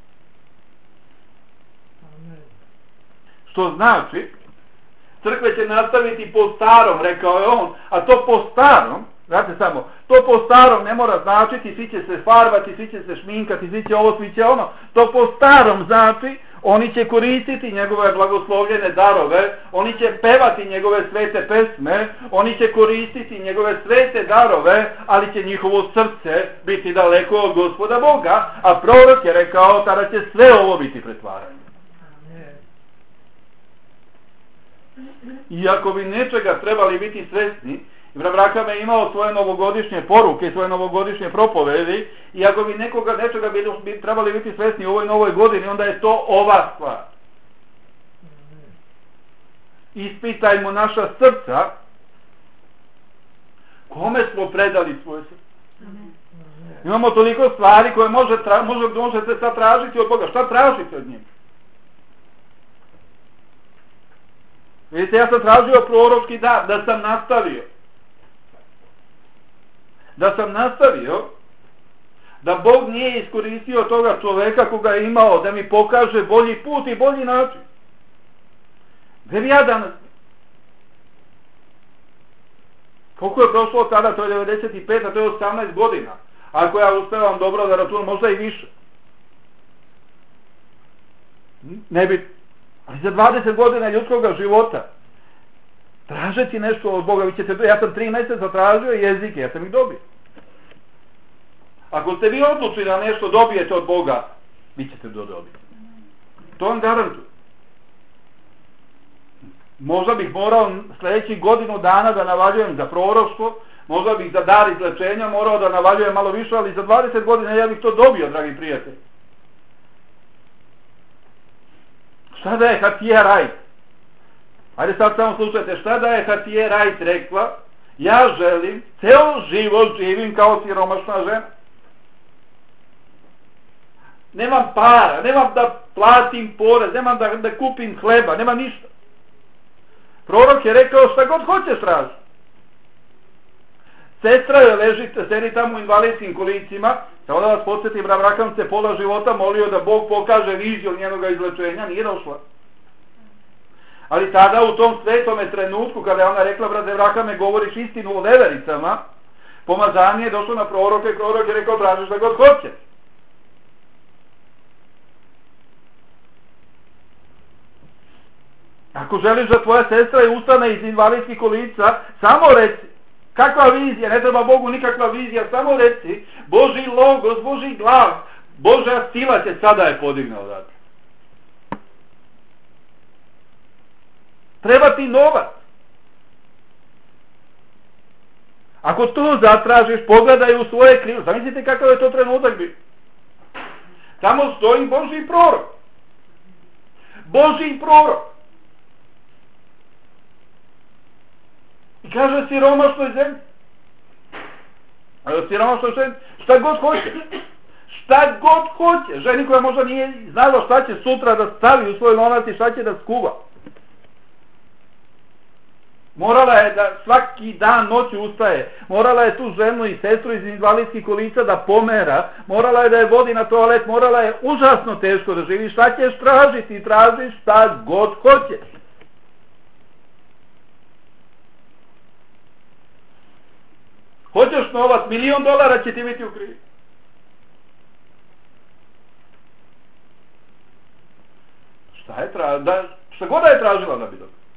B: Amen.
A: Što znači, crkve će nastaviti po starom, rekao je on, a to po starom, znate samo, to po starom ne mora značiti, svi će se farbati, svi će se šminkati, svi će ovo, svi će ono, to po starom znači, oni će koristiti njegove blagoslovljene darove, oni će pevati njegove svete pesme, oni će koristiti njegove svete darove, ali će njihovo srce biti daleko od Gospoda Boga, a prorok je rekao, tada će sve ovo biti pretvaranje. I ako bi nečega trebali biti svesni, Abraham je imao svoje novogodišnje poruke, svoje novogodišnje propovedi i ako bi nečega bi trebali biti svesni u ovoj novoj godini, onda je to ova stvar. Ispitajmo naša srca, kome smo predali svoje srce. Imamo toliko stvari koje možete sad tražiti od Boga. Šta tražite od njega? Vidite, ja sam tražio proročki dar, da sam nastavio. Da Bog nije iskoristio toga čoveka koga je imao, da mi pokaže bolji put i bolji način. Gdje bi ja danas? Koliko je prošlo od tada? To je 95, a to je 18 godina. Ako ja uspevam dobro da računam, možda i više. Ne bi. Ali za 20 godina ljudskog života tražiti nešto od Boga, ja sam 3 mjeseca tražio jezike, ja sam ih dobio. Ako ste vi odlučili da nešto dobijete od Boga, vi ćete to dobiti. To vam garantujem. Možda bih morao sljedećih godinu dana da navaljujem za proroštvo, možda bih za dar izlečenja morao da navaljujem malo više, ali za 20 godina ja bih to dobio, dragi prijatelji. Šta da je Hatije Rajt? Ajde sad samo slušajte, šta da je Hatije Rajt rekla? Ja želim, ceo život živim kao siromašna žena. Nemam para, nemam da platim porez, nemam da kupim hleba, nemam ništa. Prorok je rekao šta god hoćeš traži. Sestra joj sedi tamo u invalidskim kolicima, samo da vas podsjetim, Abraham se pola života molio da Bog pokaže viziju njenog izlečenja, nije došla. Ali tada u tom svetome trenutku, kada je ona rekla, brate Abrahame, govoriš istinu o nevericama, pomazanje je došlo na proroka i prorok je rekao, tražiš šta god hoćeš. Ako želiš da tvoja sestra je ustane iz invalidskih kolica, samo reci. Kakva vizija? Ne treba Bogu nikakva vizija, samo reci. Boži logos, Boži glas, Božja sila će sada je podigne odatle. Treba ti novac. Ako to zatražiš, pogledaj u svoje krilo. Zamislite kakav je to trenutak bio. Tamo stoji Božji prorok. Božji prorok. I kaže siromašnoj zemlji. Siromašnoj ženi, šta god hoće. Šta god hoće. Ženi koja možda nije znala šta će sutra da stavi u svoj lonac i šta će da skuva. Morala je da svaki dan noći ustaje. Morala je tu ženu i sestru iz invalidskih kolica da pomera. Morala je da je vodi na toalet. Morala je užasno teško da živi. Šta ćeš tražiti? Tražiš šta god hoćeš. Hoćeš novac, $1.000.000 će ti biti u krivi. Šta god da je tražila da bi dobila.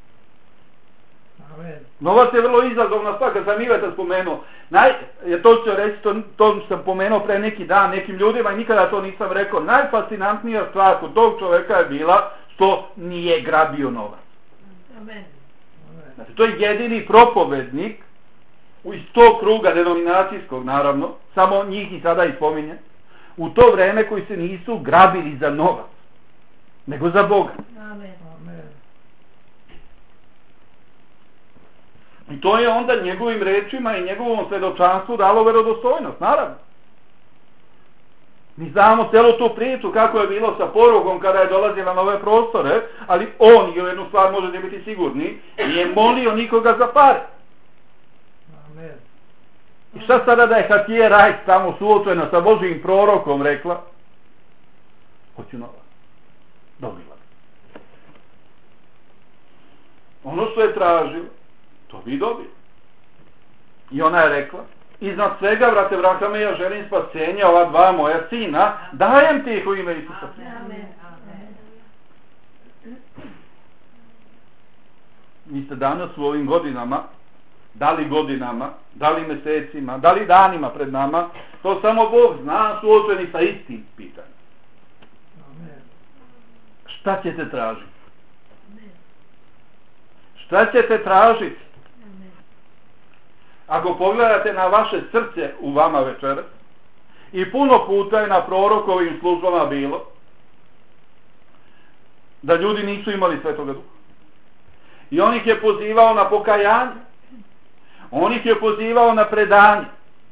A: Novac je vrlo izazovna stvar, kad sam Iveta spomenuo. To ću reći, to sam pomenuo pre neki dan nekim ljudima i nikada to nisam rekao. Najfascinantnija stvar kod tog čoveka je bila što nije grabio novac. Znači, to je jedini propovednik iz tog kruga denominacijskog, naravno, samo njih i sada ispominje, u to vreme koji se nisu grabili za novac, nego za Boga.
B: Amen.
A: I to je onda njegovim rečima i njegovom svedočanstvu dalo verodostojnost, naravno. Mi znamo celu tu priču kako je bilo sa porugom kada je dolazila na ove prostore, ali on, i u jednu stvar možete biti sigurni, nije molio nikoga za pare. I šta sada da je Hatije Rajt tamo suočena sa Božijim prorokom rekla? Hoću novac. Dobila. Ono što je tražila, to bi dobio. I ona je rekla, iznad svega, brate Abrahame, ja želim spasenja ova dva moja sina, dajem ti ih u ime Isusa.
B: Amen.
A: Vi ste danas u ovim godinama, da li mesecima, da li danima pred nama, to samo Bog zna, suočeni sa istim pitanjem. Šta ćete tražiti? Šta ćete tražiti? ako pogledate na vaše srce u vama večeras, i puno puta je na prorokovim službama bilo da ljudi nisu imali Svetoga Duha. I on ih je pozivao na pokajanje. On ih je pozivao na predanje.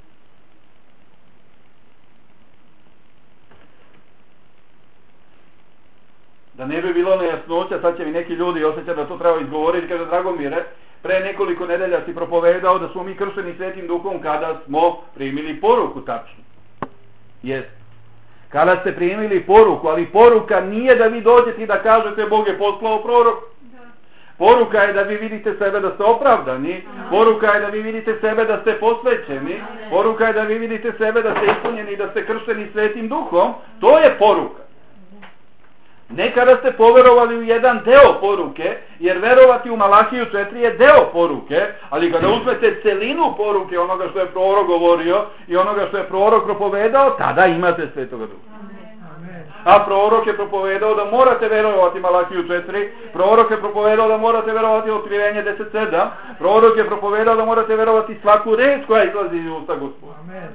A: Da ne bi bilo nejasnoća, sad će mi neki ljudi osjećati da to treba izgovoriti, kaže Dragomire, pre nekoliko nedelja si propovedao da smo mi kršteni Svetim Duhom kada smo primili poruku, tačno. Jest. Kada ste primili poruku, ali poruka nije da vi dođete i da kažete Bog je poslao prorok. Poruka je da vi vidite sebe da ste opravdani. Poruka je da vi vidite sebe da ste posvećeni. Poruka je da vi vidite sebe da ste ispunjeni i da ste kršteni Svetim Duhom. To je poruka. Ne kada ste poverovali u jedan deo poruke, jer verovati u Malahiju 4 je deo poruke, ali kada uzmete celinu poruke onoga što je prorok govorio i onoga što je prorok propovedao, tada imate Svetoga Duha. A prorok je propovedao da morate verovati Malahiju 4, prorok je propovedao da morate verovati Otkrivenje 10.7, prorok je propovedao da morate verovati svaku reč koja izlazi iz usta Gospoda.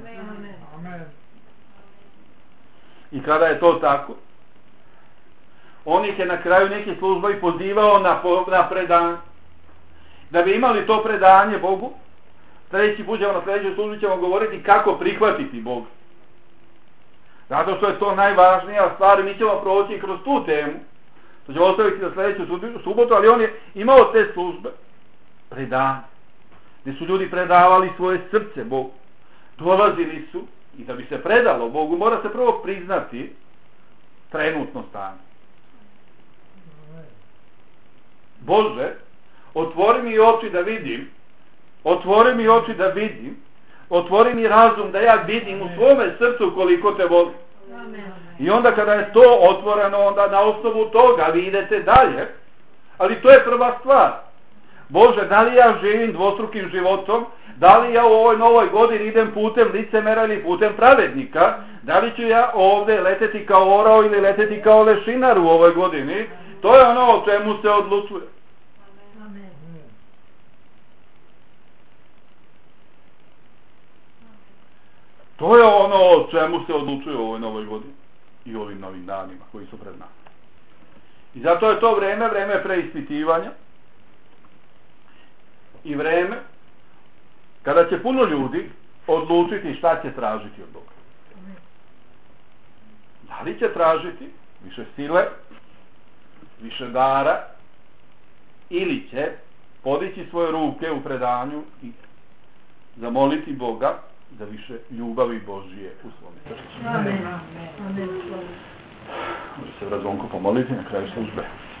A: I kada je to tako, on ih je na kraju nekih služba i pozivao na predanje. Da bi imali to predanje Bogu, sljedeći put ćemo na sljedećoj službi ćemo govoriti kako prihvatiti Boga. Zato što je to najvažnija stvar, mi ćemo proći kroz tu temu. To ćemo ostaviti za sljedeću subotu, ali on je imao te službe predanje. Gdje su ljudi predavali svoje srce Bogu. Dolazili su i da bi se predalo Bogu, mora se prvo priznati trenutno stanje. Bože, otvori mi oči da vidim, otvori mi oči da vidim, otvori mi razum da ja vidim u svome srcu koliko te volim. I onda kada je to otvoreno, onda na osnovu toga vi idete dalje. Ali to je prva stvar. Bože, da li ja živim dvostrukim životom? Da li ja u ovoj novoj godini idem putem licemera ili putem pravednika? Da li ću ja ovdje leteti kao orao ili leteti kao lešinar u ovoj godini? To je ono o čemu se odlučuje. To je ono o čemu se odlučuje u ovoj novoj godini i ovim novim danima koji su pred nama. I zato je to vreme preispitivanja i vreme kada će puno ljudi odlučiti šta će tražiti od Boga. Da li će tražiti više sile, više dara, ili će podići svoje ruke u predanju i zamoliti Boga za više ljubavi Božije u svome srcu.
B: Amen.
A: Može se brat Zvonko pomoliti na kraju službe.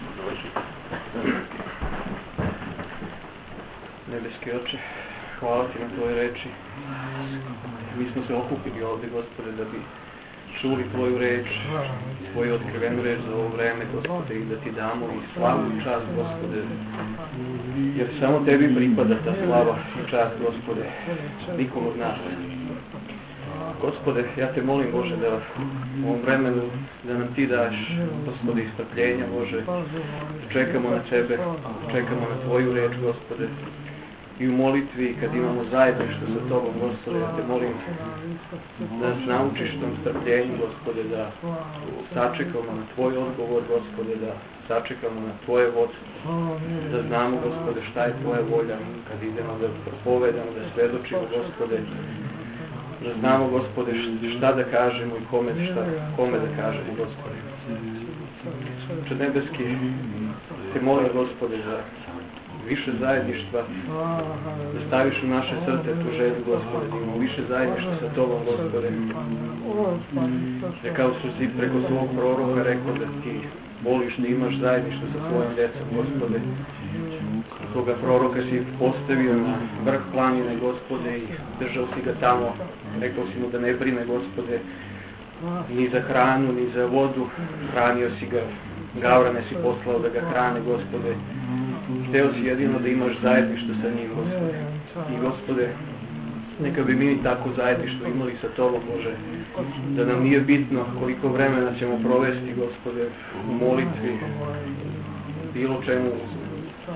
C: Nebeski Oče, hvala ti na tvoje reči. Mi smo se okupili ovdje, Gospode, da bi čuli tvoju reč, tvoju otkrivenu reč za ovo vreme, Gospode, i da ti damo i slavu i čast, Gospode, jer samo tebi pripada ta slava i čast, Gospode, nikom od nas. Gospode, ja te molim, Bože, da u ovom vremenu da nam ti daš, Gospode, istrpljenja, Bože, da čekamo na tebe, da čekamo na tvoju reč, Gospode, i u molitvi kad imamo zajedništvo sa tobom, Gospode, ja te molim da nas naučiš tom strpljenju, Gospode, da sačekamo na tvoj odgovor, Gospode, da sačekamo na tvoje vodstvo, da znamo, Gospode, šta je tvoja volja kad idemo da propovedamo, da svedočimo, Gospode, da znamo, Gospode, šta da kažemo i kome da kažemo, Gospode. Oče nebeski, te molim, Gospode, za više zajedništva, da staviš u naše srce tu želju, Gospode, da imamo više zajedništva sa tobom, Gospode. Jer kao što si preko svog proroka rekao da ti voliš da imaš zajedništvo sa svojim djecom, Gospode. Toga proroka si postavio na vrh planine, Gospode, i držao si ga tamo. Rekao si mu da ne brine, Gospode, ni za hranu, ni za vodu. Hranio si ga, gavrane si poslao da ga hrane, Gospode. Hteo si jedino da imaš zajedništvo sa njim, Gospode. I, Gospode, neka bi mi tako zajedništvo imali sa tobom, Bože, da nam nije bitno koliko vremena ćemo provesti, Gospode, u molitvi, bilo čemu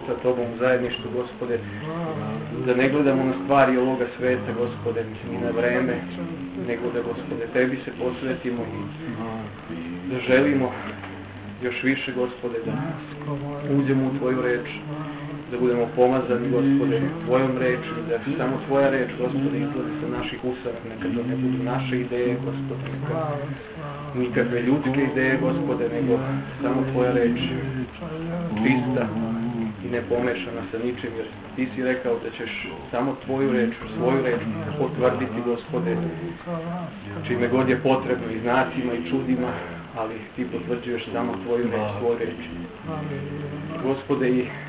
C: sa Tobom u zajedništvu, Gospode, da ne gledamo na stvari ovoga sveta, Gospode, ni na vreme, nego da, Gospode, Tebi se posvetimo i da želimo još više, Gospode, da uđemo u Tvoju reč, da budemo pomazani, Gospode, Tvojom rečju, da samo Tvoja reč, Gospode, izlazi sa naših usana, neka to ne budu naše ideje, Gospode, nikakve ljudske ideje, Gospode, nego samo Tvoja reč, čista i nepomešana sa ničim, jer Ti si rekao da ćeš samo Tvoju reč, svoju reč potvrditi, Gospode, čime god je potrebno, i znacima i čudima, ali Ti potvrđuješ samo Tvoju reč, svoju reč. Gospode,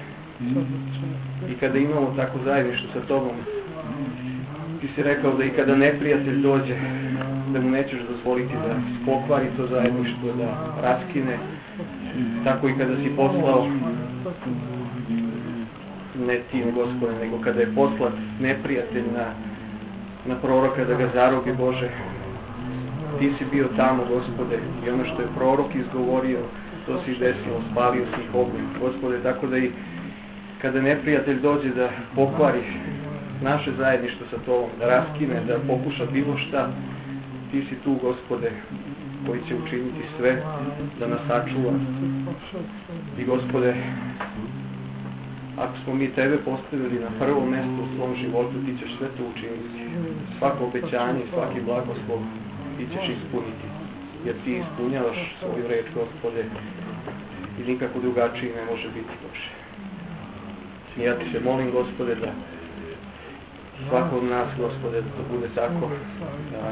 C: i kada imamo tako zajedništvo sa Tobom, Ti si rekao da i kada neprijatelj dođe, da mu nećeš dozvoliti da pokvari to zajedništvo, da raskine, tako i kada si poslao, ne Ti, Gospode, nego kada je poslat neprijatelj na proroka da ga zarobi, Bože, Ti si bio tamo, Gospode, i ono što je prorok izgovorio, to si desilo, spalio si ih ognjem, Gospode, tako da i kada neprijatelj dođe da pokvari naše zajedništvo sa Tobom, da raskine, da pokuša bilo šta, Ti si tu, Gospode, koji će učiniti sve da nas sačuva. I, Gospode, ako smo mi Tebe postavili na prvo mjesto u svom životu, Ti ćeš sve to učiniti. Svako obećanje i svaki blagoslov Ti ćeš ispuniti, jer Ti ispunjavaš svoju reč, Gospode, i nikako drugačiji ne može biti, Bože. Ja Ti se molim, Gospode, da svako od nas, Gospode, da to bude tako, da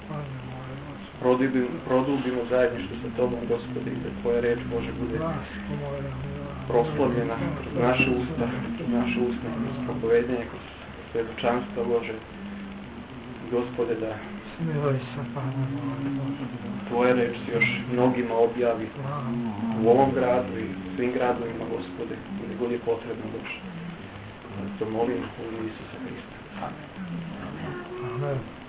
C: produbimo zajedništvo sa Tobom, Gospode, i da Tvoja reč, Bože, bude proslavljena kroz naše usta, kroz propovedanje, kroz svedočanstva, Bože. Gospode, da Tvoja reč se još mnogima objavi u ovom gradu i svim gradovima, Gospode, gdje god je potrebno, Bože. To molim u ime Isusa Hrista. Amen.